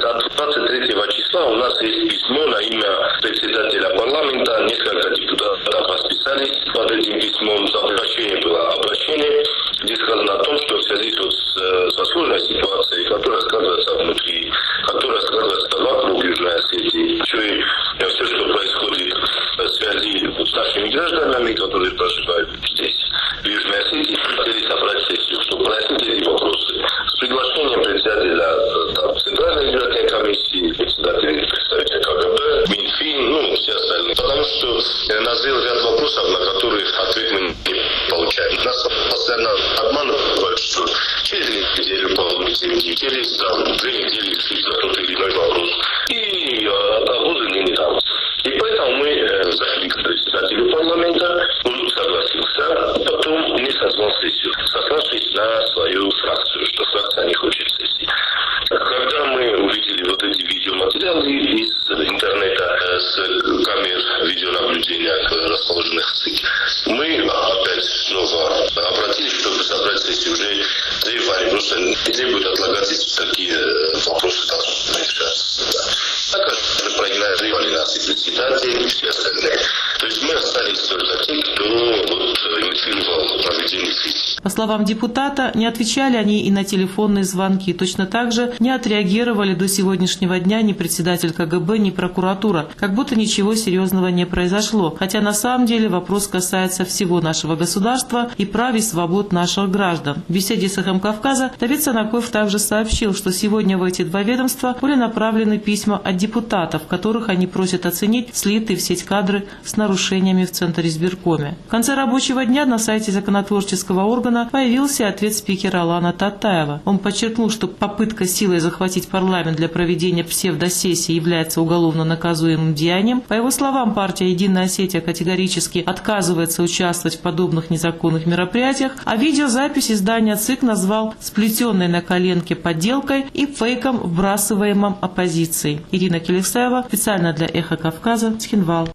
23 числа у нас есть письмо на имя председателя парламента. Несколько депутатов подписались под этим письмом. Обращение было обращение, где сказано о том, что в связи со сложной ситуацией, которая складывается внутри, которая складывается вокруг Южной Осетии, все, что происходит в связи с нашими гражданами, которые проживают здесь, в Южной Осетии, хотели собрать сессию, чтобы прояснить эти вопросы. С приглашением председателя Центральной избирательной комиссии, представителя КГБ, Минфин, все остальные. Потому что назрел ряд вопросов, на которые ответ мы не получаем. Нас постоянно обманывают, что через неделю полностью, через 2 недели решить на тот или иной вопрос. И обозы не там. И поэтому мы зашли к председателю парламента, он согласился, потом не созвал сессию, сославшись на свою фракцию, что фракция не хочет сессии. Когда мы информации из интернета, с камер видеонаблюдения, расположенных в ЦИК. Мы опять снова обратились, чтобы собрать сессию уже заявали, просто не требует отлагательств, такие вопросы должны решаться. Также проигнорировали нас и председатель, и все остальные. То есть мы остались только те, кто инициировал проведение сессии. По словам депутата, не отвечали они и на телефонные звонки. Точно так же не отреагировали до сегодняшнего дня ни председатель КГБ, ни прокуратура. Как будто ничего серьезного не произошло. Хотя на самом деле вопрос касается всего нашего государства и прав и свобод наших граждан. В беседе с «Эхом Кавказа» Давид Санакоев также сообщил, что сегодня в эти два ведомства были направлены письма от депутатов, в которых они просят оценить слитые в сеть кадры с нарушениями в Центре избиркоме. В конце рабочего дня на сайте законотворческого органа появился ответ спикера Алана Татаева. Он подчеркнул, что попытка силой захватить парламент для проведения псевдосессии является уголовно наказуемым деянием. По его словам, партия «Единая Осетия» категорически отказывается участвовать в подобных незаконных мероприятиях, а видеозапись издания ЦИК назвал сплетенной на коленке подделкой и фейком, вбрасываемым оппозицией. Ирина Келесаева, специально для «Эхо Кавказа», Цхинвал.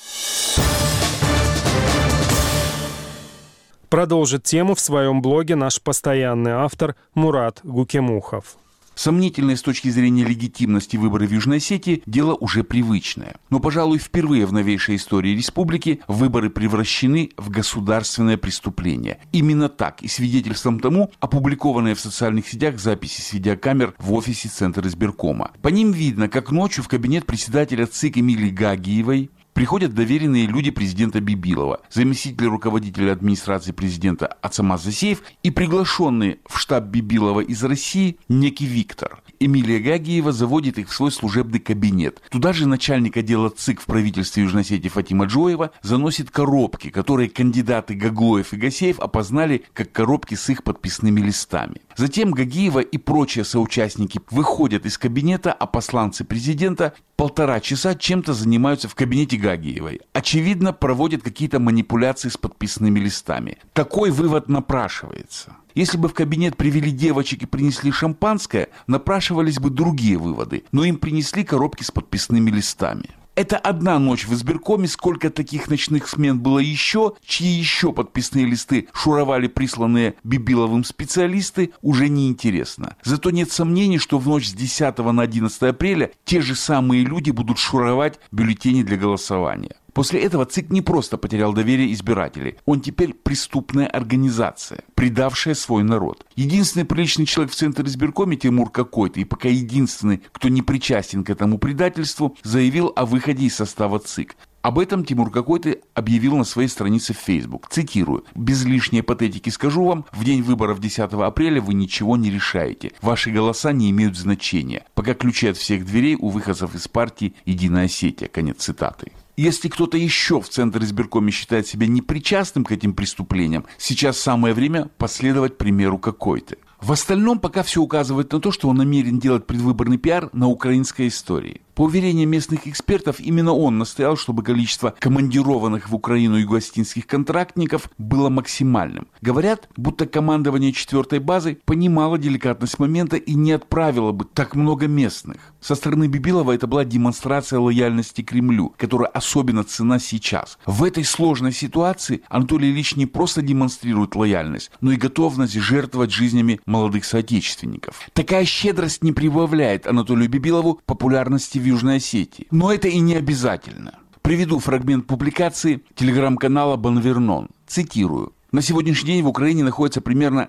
Продолжит тему в своем блоге наш постоянный автор Мурат Гукемухов. Сомнительные с точки зрения легитимности выборы в Южной Осетии – дело уже привычное. Но, пожалуй, впервые в новейшей истории республики выборы превращены в государственное преступление. Именно так и свидетельством тому опубликованные в социальных сетях записи с видеокамер в офисе Центра избиркома. По ним видно, как ночью в кабинет председателя ЦИК Эмилии Гагиевой приходят доверенные люди президента Бибилова, заместитель руководителя администрации президента Ацамаз Засеев и приглашенный в штаб Бибилова из России некий Виктор. Эмилия Гагиева заводит их в свой служебный кабинет. Туда же начальник отдела ЦИК в правительстве Южной Осетии Фатима Джоева заносит коробки, которые кандидаты Гаглоев и Гасеев опознали как коробки с их подписными листами. Затем Гагиева и прочие соучастники выходят из кабинета, а посланцы президента 1,5 часа чем-то занимаются в кабинете Гагиевой. Очевидно, проводят какие-то манипуляции с подписанными листами. Такой вывод напрашивается. Если бы в кабинет привели девочек и принесли шампанское, напрашивались бы другие выводы, но им принесли коробки с подписными листами. Это одна ночь в избиркоме, сколько таких ночных смен было еще, чьи еще подписные листы шуровали присланные Бибиловым специалисты, уже не интересно. Зато нет сомнений, что в ночь с 10 на 11 апреля те же самые люди будут шуровать бюллетени для голосования. После этого ЦИК не просто потерял доверие избирателей, он теперь преступная организация, предавшая свой народ. Единственный приличный человек в Центре избиркоме, Тимур Какой-то, и пока единственный, кто не причастен к этому предательству, заявил о выходе из состава ЦИК. Об этом Тимур Какой-то объявил на своей странице в Facebook. Цитирую. «Без лишней патетики скажу вам, в день выборов 10 апреля вы ничего не решаете. Ваши голоса не имеют значения, пока ключи от всех дверей у выходцев из партии «Единая Осетия». Конец цитаты. Если кто-то еще в Центре избиркоме считает себя непричастным к этим преступлениям, сейчас самое время последовать примеру Какой-то. В остальном пока все указывает на то, что он намерен делать предвыборный пиар на украинской истории. По уверениям местных экспертов, именно он настоял, чтобы количество командированных в Украину юго-осетинских контрактников было максимальным. Говорят, будто командование 4-й базы понимало деликатность момента и не отправило бы так много местных. Со стороны Бибилова это была демонстрация лояльности Кремлю, которая особенно ценна сейчас. В этой сложной ситуации Анатолий Ильич не просто демонстрирует лояльность, но и готовность жертвовать жизнями молодых соотечественников. Такая щедрость не прибавляет Анатолию Бибилову популярности в Южной Осетии. Но это и не обязательно. Приведу фрагмент публикации телеграм-канала «Банвернон». Цитирую. На сегодняшний день в Украине находится примерно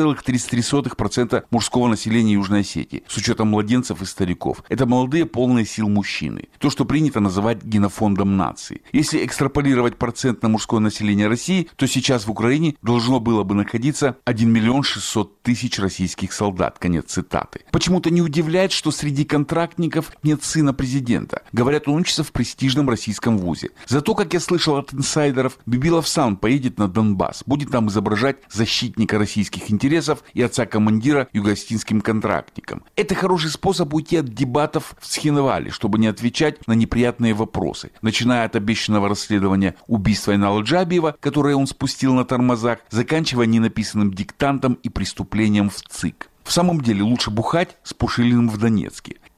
2,33% мужского населения Южной Осетии, с учетом младенцев и стариков. Это молодые, полные сил мужчины. То, что принято называть генофондом нации. Если экстраполировать процент на мужское население России, то сейчас в Украине должно было бы находиться 1 600 000 российских солдат. Конец цитаты. Почему-то не удивляет, что среди контрактников нет сына президента. Говорят, он учится в престижном российском вузе. Зато, как я слышал от инсайдеров, Бибилов сам поедет на Донбасс. Будет там изображать защитника российских интересов и отца-командира юго-осетинским контрактникам. Это хороший способ уйти от дебатов в Цхинвале, чтобы не отвечать на неприятные вопросы. Начиная от обещанного расследования убийства Айнала Джабиева, которое он спустил на тормозах, заканчивая ненаписанным диктантом и преступлением в ЦИК. В самом деле лучше бухать с Пушилиным в Донецке.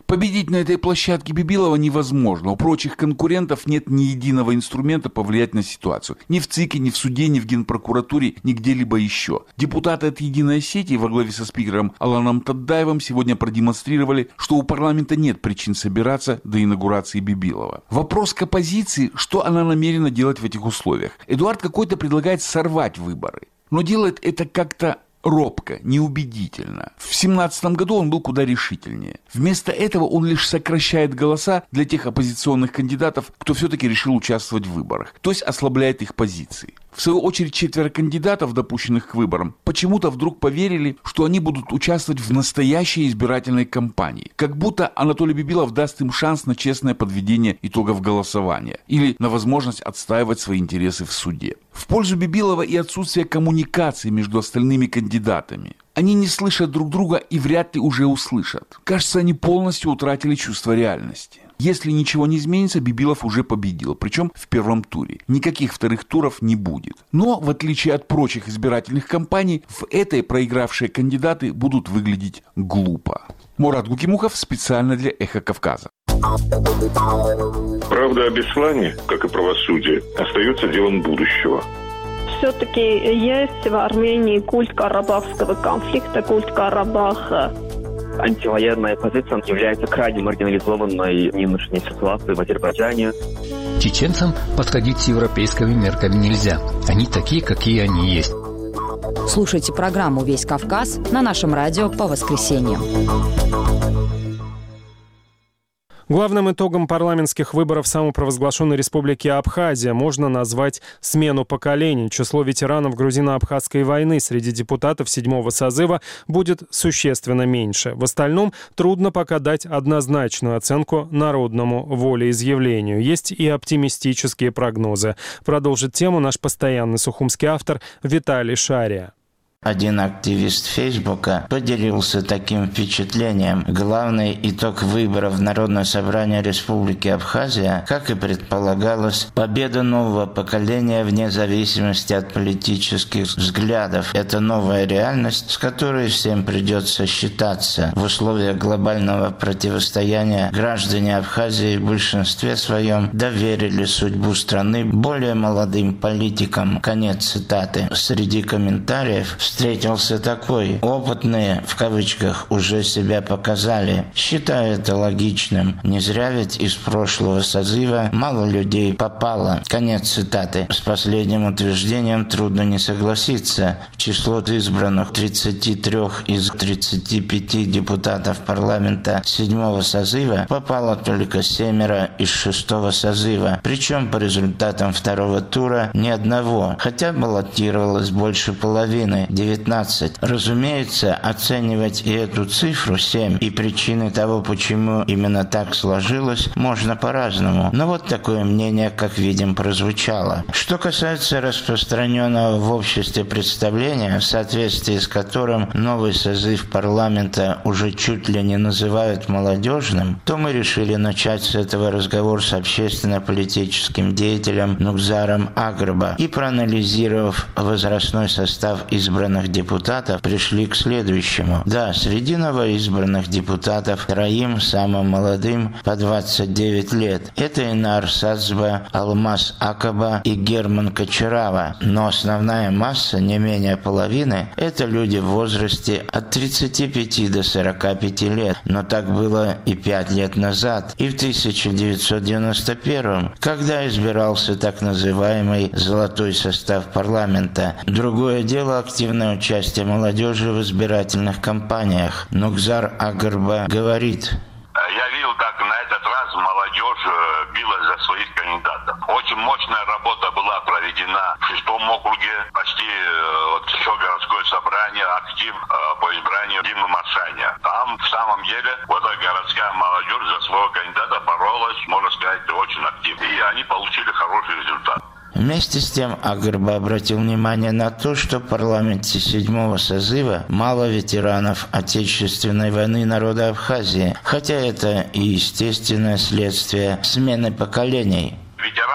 Победить на этой площадке Бибилова невозможно. У прочих конкурентов нет ни единого инструмента повлиять на ситуацию. Ни в ЦИКе, ни в суде, ни в Генпрокуратуре, ни где-либо еще. Депутаты от «Единой Осетии» во главе со спикером Аланом Таддаевым сегодня продемонстрировали, что у парламента нет причин собираться до инаугурации Бибилова. Вопрос к оппозиции, что она намерена делать в этих условиях. Эдуард Какой-то предлагает сорвать выборы, но делает это как-то робко, неубедительно. В 2017 году он был куда решительнее. Вместо этого он лишь сокращает голоса для тех оппозиционных кандидатов, кто все-таки решил участвовать в выборах, то есть ослабляет их позиции. В свою очередь, 4 кандидатов, допущенных к выборам, почему-то вдруг поверили, что они будут участвовать в настоящей избирательной кампании. Как будто Анатолий Бибилов даст им шанс на честное подведение итогов голосования или на возможность отстаивать свои интересы в суде. В пользу Бибилова и отсутствие коммуникации между остальными кандидатами. Они не слышат друг друга и вряд ли уже услышат. Кажется, они полностью утратили чувство реальности. Если ничего не изменится, Бибилов уже победил, причем в первом туре. Никаких вторых туров не будет. Но, в отличие от прочих избирательных кампаний, в этой проигравшие кандидаты будут выглядеть глупо. Мурат Гукимухов специально для «Эхо Кавказа». Правда о Беслане, как и правосудие, остается делом будущего. Все-таки есть в Армении культ карабахского конфликта, культ Карабаха. Антивоенная позиция является крайне маргинализованной в нынешней ситуации в Азербайджане. Чеченцам подходить с европейскими мерками нельзя. Они такие, какие они есть. Слушайте программу «Весь Кавказ» на нашем радио по воскресеньям. Главным итогом парламентских выборов самопровозглашенной республики Абхазия можно назвать смену поколений. Число ветеранов грузино-абхазской войны среди депутатов 7-го созыва будет существенно меньше. В остальном трудно пока дать однозначную оценку народному волеизъявлению. Есть и оптимистические прогнозы. Продолжит тему наш постоянный сухумский автор Виталий Шария. Один активист Фейсбука поделился таким впечатлением. Главный итог выборов в Народное собрание Республики Абхазия, как и предполагалось, победа нового поколения вне зависимости от политических взглядов. Это новая реальность, с которой всем придется считаться. В условиях глобального противостояния граждане Абхазии в большинстве своем доверили судьбу страны более молодым политикам. Конец цитаты. Среди комментариев встретился такой: опытные, в кавычках, уже себя показали. Считаю это логичным. Не зря ведь из прошлого созыва мало людей попало. Конец цитаты. С последним утверждением трудно не согласиться. В число избранных 33 из 35 депутатов парламента 7-го созыва попало только 7 из 6-го созыва. Причем по результатам второго тура ни одного, хотя баллотировалось больше половины, 19. Разумеется, оценивать и эту цифру 7 и причины того, почему именно так сложилось, можно по-разному. Но вот такое мнение, как видим, прозвучало. Что касается распространенного в обществе представления, в соответствии с которым новый созыв парламента уже чуть ли не называют молодежным, то мы решили начать с этого разговор с общественно-политическим деятелем Нукзаром Агрба и, проанализировав возрастной состав избранных депутатов, пришли к следующему. Да, среди новоизбранных депутатов троим самым молодым по 29 лет. Это Инар Сацба, Алмаз Акаба и Герман Кочарава. Но основная масса, не менее половины, это люди в возрасте от 35 до 45 лет. Но так было и 5 лет назад, и в 1991, когда избирался так называемый «золотой состав парламента». Другое дело активное участие молодежи в избирательных кампаниях. Нукзар Агрба говорит: я видел, как на этот раз молодежь билась за своих кандидатов. Очень мощная работа была проведена в 6-м округе, почти все городское собрание, актив по избранию Димы Маршаня. Там, в самом деле, вот эта городская молодежь за своего кандидата боролась, можно сказать, очень активно. И они получили хороший результат. Вместе с тем Агрба обратил внимание на то, что в парламенте 7-го созыва мало ветеранов Отечественной войны народа Абхазии, хотя это и естественное следствие смены поколений. Ветеранов войны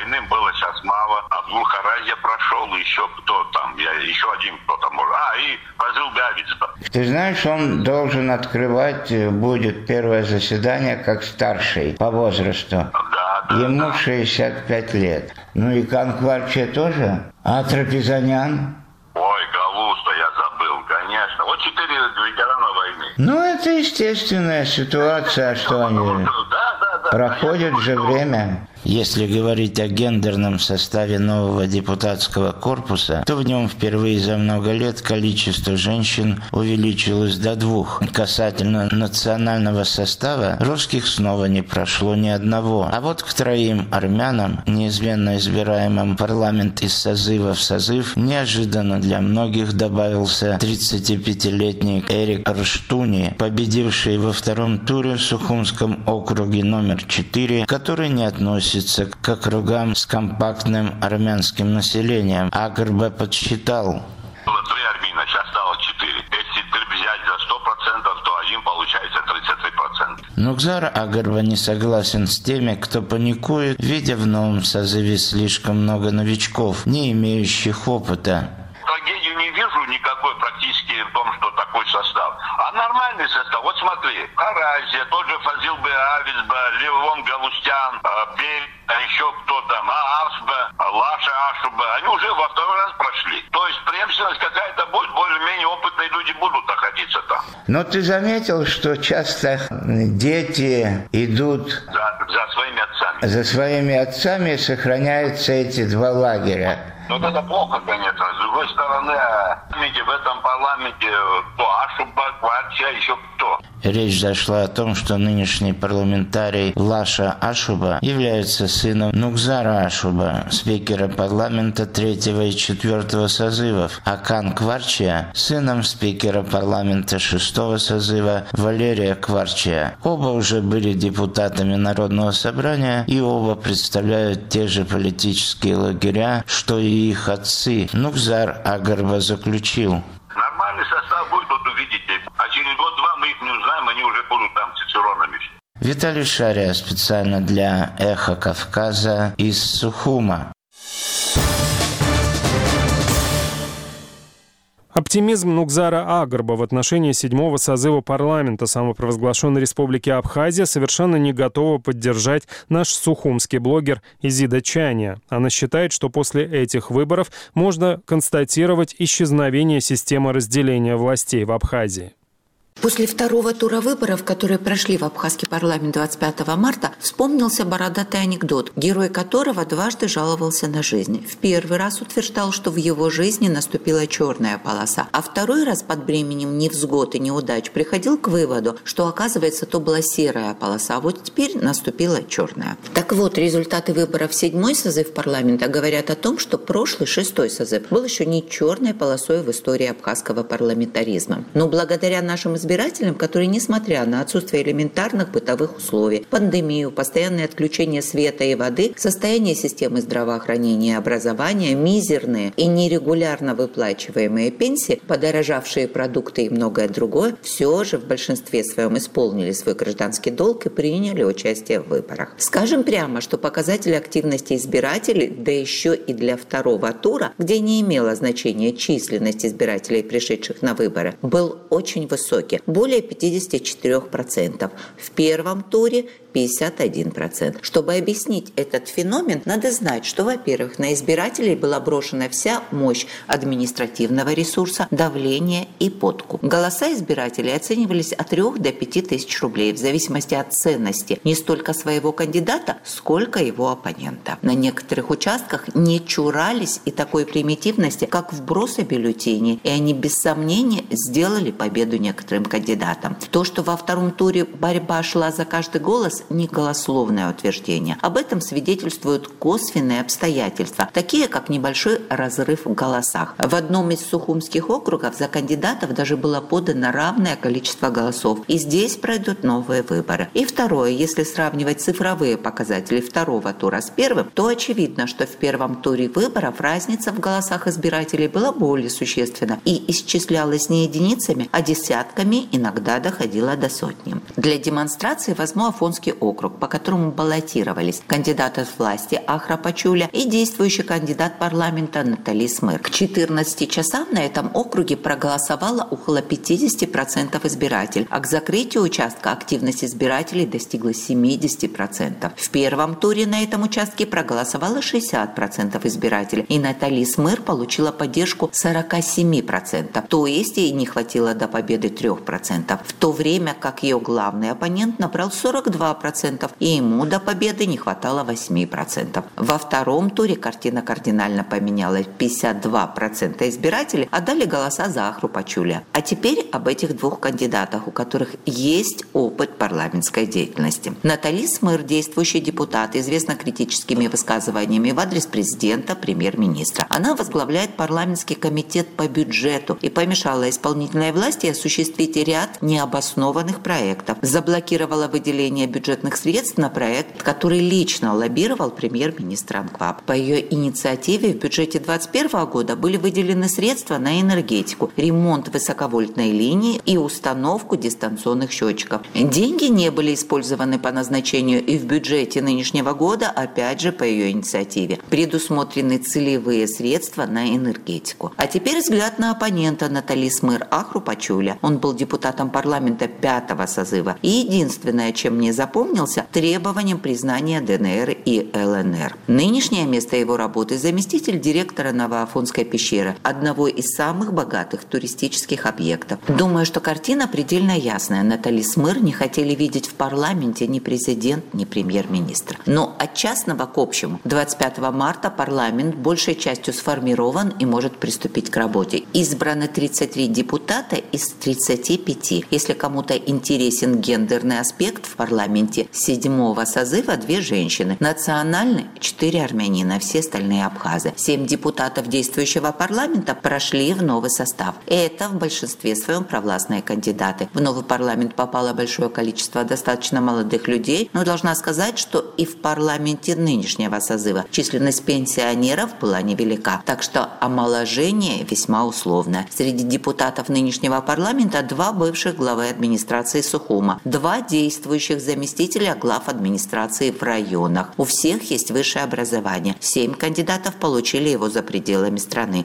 войны было сейчас мало. Абдул-Хараджа прошел, еще кто там, еще один кто-то может. И Фазил Бявицба. Ты знаешь, он должен открывать, будет первое заседание как старший по возрасту. Ему 65 лет. И Канкварче тоже? А Трапезанян? Ой, Галуста, я забыл, конечно. Вот 4 ветерана войны. Это естественная ситуация, что они... Проходит же время. Если говорить о гендерном составе нового депутатского корпуса, то в нем впервые за много лет количество женщин увеличилось до 2. Касательно национального состава, русских снова не прошло ни одного. А вот к 3 армянам, неизменно избираемым в парламент из созыва в созыв, неожиданно для многих добавился 35-летний Эрик Рштуни, победивший во 2-м туре в Сухумском округе номер 4, который не относится к округам с компактным армянским населением. Агарба подсчитал. Было 3 армяна, сейчас стало 4. Если взять за 100%, то один получается 33%. Нукзар Агарба не согласен с теми, кто паникует, видя в новом созыве слишком много новичков, не имеющих опыта. Трагедию не вижу никакой практически в том, что такой состав. А нормальный состав, вот смотри, Хараджа, тот же Фазил Бявицба, Левон Галустян, Бель, еще кто там, Арсба, Лаша Ашуба, они уже во 2-й раз прошли. То есть преемственность какая-то будет, более-менее опытные люди будут находиться там. Но ты заметил, что часто дети идут за своими отцами. За своими отцами сохраняются эти 2 лагеря. Это плохо, конечно. С другой стороны, в этом парламенте кто Ашуба, Кварча, еще кто. Речь зашла о том, что нынешний парламентарий Лаша Ашуба является сыном Нукзара Ашуба, спикера парламента 3 и 4 созывов, а Кан Кварча – сыном спикера парламента 6 созыва Валерия Кварча. Оба уже были депутатами Народного собрания и оба представляют те же политические лагеря, что и их отцы. Нукзар Агарба заключил. Нормальный состав будет, вот увидите. А через год-два мы их не узнаем, они уже будут там цицеронами. Виталий Шария специально для «Эхо Кавказа» из Сухума. Оптимизм Нукзара Агарба в отношении 7-го созыва парламента самопровозглашенной республики Абхазия совершенно не готова поддержать наш сухумский блогер Изида Чаня. Она считает, что после этих выборов можно констатировать исчезновение системы разделения властей в Абхазии. После 2-го тура выборов, которые прошли в абхазский парламент 25 марта, вспомнился бородатый анекдот, герой которого дважды жаловался на жизнь. В первый раз утверждал, что в его жизни наступила черная полоса, а второй раз под бременем невзгод и неудач приходил к выводу, что, оказывается, то была серая полоса, а вот теперь наступила черная. Так вот, результаты выборов 7-й созыв парламента говорят о том, что прошлый 6-й созыв был еще не черной полосой в истории абхазского парламентаризма. Но благодаря нашим избирателям, которые, несмотря на отсутствие элементарных бытовых условий, пандемию, постоянное отключение света и воды, состояние системы здравоохранения и образования, мизерные и нерегулярно выплачиваемые пенсии, подорожавшие продукты и многое другое, все же в большинстве своем исполнили свой гражданский долг и приняли участие в выборах. Скажем прямо, что показатель активности избирателей, да еще и для 2-го тура, где не имело значения численность избирателей, пришедших на выборы, был очень высокий. Более 54%. В первом туре 51%. Чтобы объяснить этот феномен, надо знать, что, во-первых, на избирателей была брошена вся мощь административного ресурса, давления и подкуп. Голоса избирателей оценивались от 3 до 5 тысяч рублей в зависимости от ценности не столько своего кандидата, сколько его оппонента. На некоторых участках не чурались и такой примитивности, как вбросы бюллетеней, и они без сомнения сделали победу некоторым кандидатам. То, что во 2-м туре борьба шла за каждый голос, не голословное утверждение. Об этом свидетельствуют косвенные обстоятельства, такие как небольшой разрыв в голосах. В одном из сухумских округов за кандидатов даже было подано равное количество голосов. И здесь пройдут новые выборы. И второе, если сравнивать цифровые показатели 2-го тура с первым, то очевидно, что в 1-м туре выборов разница в голосах избирателей была более существенна и исчислялась не единицами, а десятками, иногда доходила до сотни. Для демонстрации возьму Афонский округ, по которому баллотировались кандидат от власти Ахра Пачуля и действующий кандидат парламента Натали Смыр. К 14 часам на этом округе проголосовало около 50% избирателей, а к закрытию участка активность избирателей достигла 70%. В первом туре на этом участке проголосовало 60% избирателей, и Натали Смыр получила поддержку 47%, то есть ей не хватило до победы 3%, в то время как ее главный оппонент набрал 42%, и ему до победы не хватало 8%. Во втором туре картина кардинально поменялась. 52% избирателей отдали голоса за Ахру Пачуля. А теперь об этих двух кандидатах, у которых есть опыт парламентской деятельности. Натали Смыр, действующий депутат, известна критическими высказываниями в адрес президента, премьер-министра. Она возглавляет парламентский комитет по бюджету и помешала исполнительной власти осуществить ряд необоснованных проектов. Заблокировала выделение бюджетных средств на проект, который лично лоббировал премьер-министр Анкваб. По ее инициативе в бюджете 2021 года были выделены средства на энергетику, ремонт высоковольтной линии и установку дистанционных счетчиков. Деньги не были использованы по назначению, и в бюджете нынешнего года, опять же по ее инициативе, предусмотрены целевые средства на энергетику. А теперь взгляд на оппонента Натали Смыр Ахру Пачуля. Он был депутатом парламента 5-го созыва. И единственное, чем мне запомнился, требованием признания ДНР и ЛНР. Нынешнее место его работы – заместитель директора Новоафонской пещеры, одного из самых богатых туристических объектов. Думаю, что картина предельно ясная. Натали Смыр не хотели видеть в парламенте ни президент, ни премьер-министр. Но от частного к общему. 25 марта парламент большей частью сформирован и может приступить к работе. Избраны 33 депутата из 35. Если кому-то интересен гендерный аспект, в парламенте 7-го созыва 2 женщины. Национальны 4 армянина, все остальные абхазы. 7 депутатов действующего парламента прошли в новый состав. Это в большинстве своем провластные кандидаты. В новый парламент попало большое количество достаточно молодых людей, но должна сказать, что и в парламенте нынешнего созыва численность пенсионеров была невелика, так что омоложение весьма условно. Среди депутатов нынешнего парламента 2 бывших главы администрации Сухума, 2 действующих заместителя глав администрации в районах. У всех есть высшее образование. 7 кандидатов получили его за пределами страны.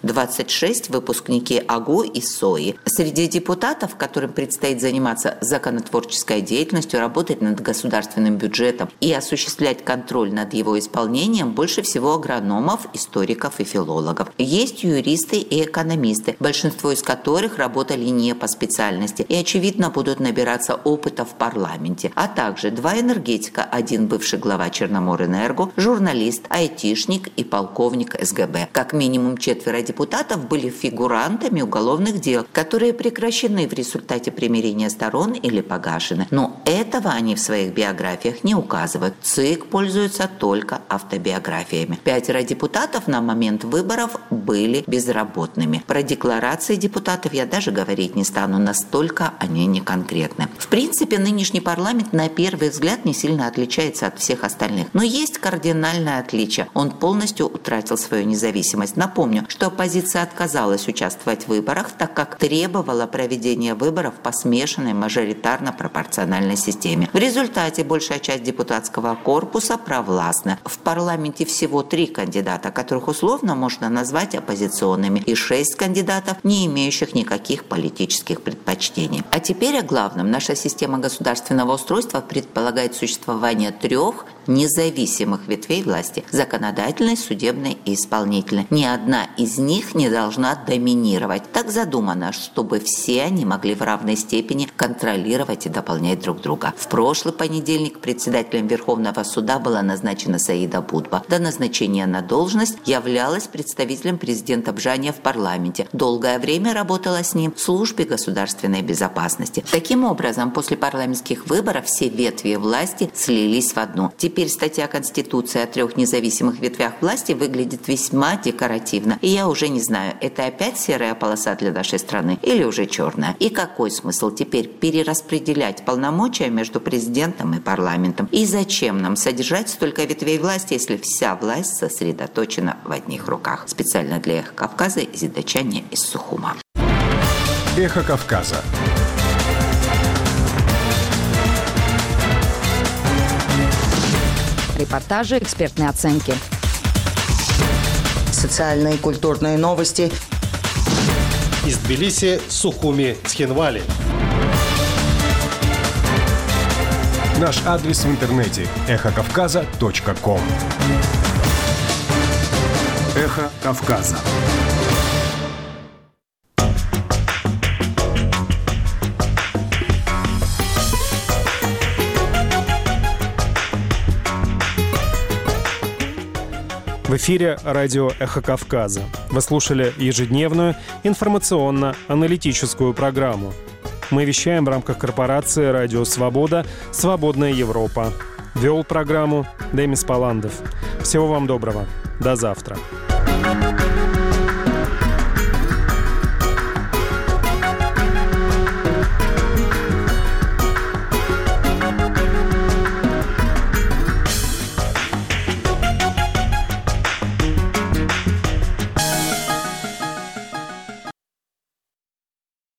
26 выпускники АГУ и СОИ. Среди депутатов, которым предстоит заниматься законотворческой деятельностью, работать над государственным бюджетом и осуществлять контроль над его исполнением, больше всего агрономов, историков и филологов. Есть юристы и экономисты, большинство из которых работали не по специальности и, очевидно, будут набираться опыта в парламенте, а также 2 энергетика, 1 бывший глава Черноморэнерго, журналист, айтишник и полковник СГБ. Как минимум 4 депутатов были фигурантами уголовных дел, которые прекращены в результате примирения сторон или погашены. Но этого они в своих биографиях не указывают. ЦИК пользуется только автобиографиями. 5 депутатов на момент выборов были безработными. Про декларации депутатов я даже говорить не стану, настолько они не конкретны. В принципе, нынешний парламент на первый взгляд не сильно отличается от всех остальных. Но есть кардинальное отличие. Он полностью утратил свою независимость. Напомню, что оппозиция отказалась участвовать в выборах, так как требовала проведения выборов по смешанной мажоритарно-пропорциональной системе. В результате большая часть депутатского корпуса провластна. В парламенте всего 3 кандидата, которых условно можно назвать оппозиционными, и 6 кандидатов, не имеющих никаких политических предпочтений. А теперь о главном. Наша система государственного устройства предполагает существование 3 независимых ветвей власти – законодательной, судебной и исполнительной. Ни одна из них не должна доминировать. Так задумано, чтобы все они могли в равной степени контролировать и дополнять друг друга. В прошлый понедельник председателем Верховного суда была назначена Саида Будба. До назначения на должность являлась представителем президента Бжания в парламенте. Долгое время работала с ним в службе государственной безопасности. Таким образом, после парламентских выборов все ветви власти слились в одну. Теперь статья Конституции о 3 независимых ветвях власти выглядит весьма декоративно. И я уже не знаю, это опять серая полоса для нашей страны или уже черная. И какой смысл теперь перераспределять полномочия между президентом и парламентом? И зачем нам содержать столько ветвей власти, если вся власть сосредоточена в одних руках? Специально для «Эхо Кавказа» Зидачане из Сухума. «Эхо Кавказа». репортажи, экспертные оценки. Социальные и культурные новости. Из Тбилиси, Сухуми, Цхинвали. Наш адрес в интернете – эхокавказа.ком. Эхо Кавказа. В эфире радио «Эхо Кавказа». Вы слушали ежедневную информационно-аналитическую программу. Мы вещаем в рамках корпорации «Радио Свобода. Свободная Европа». Вел программу Демис Паландов. Всего вам доброго. До завтра.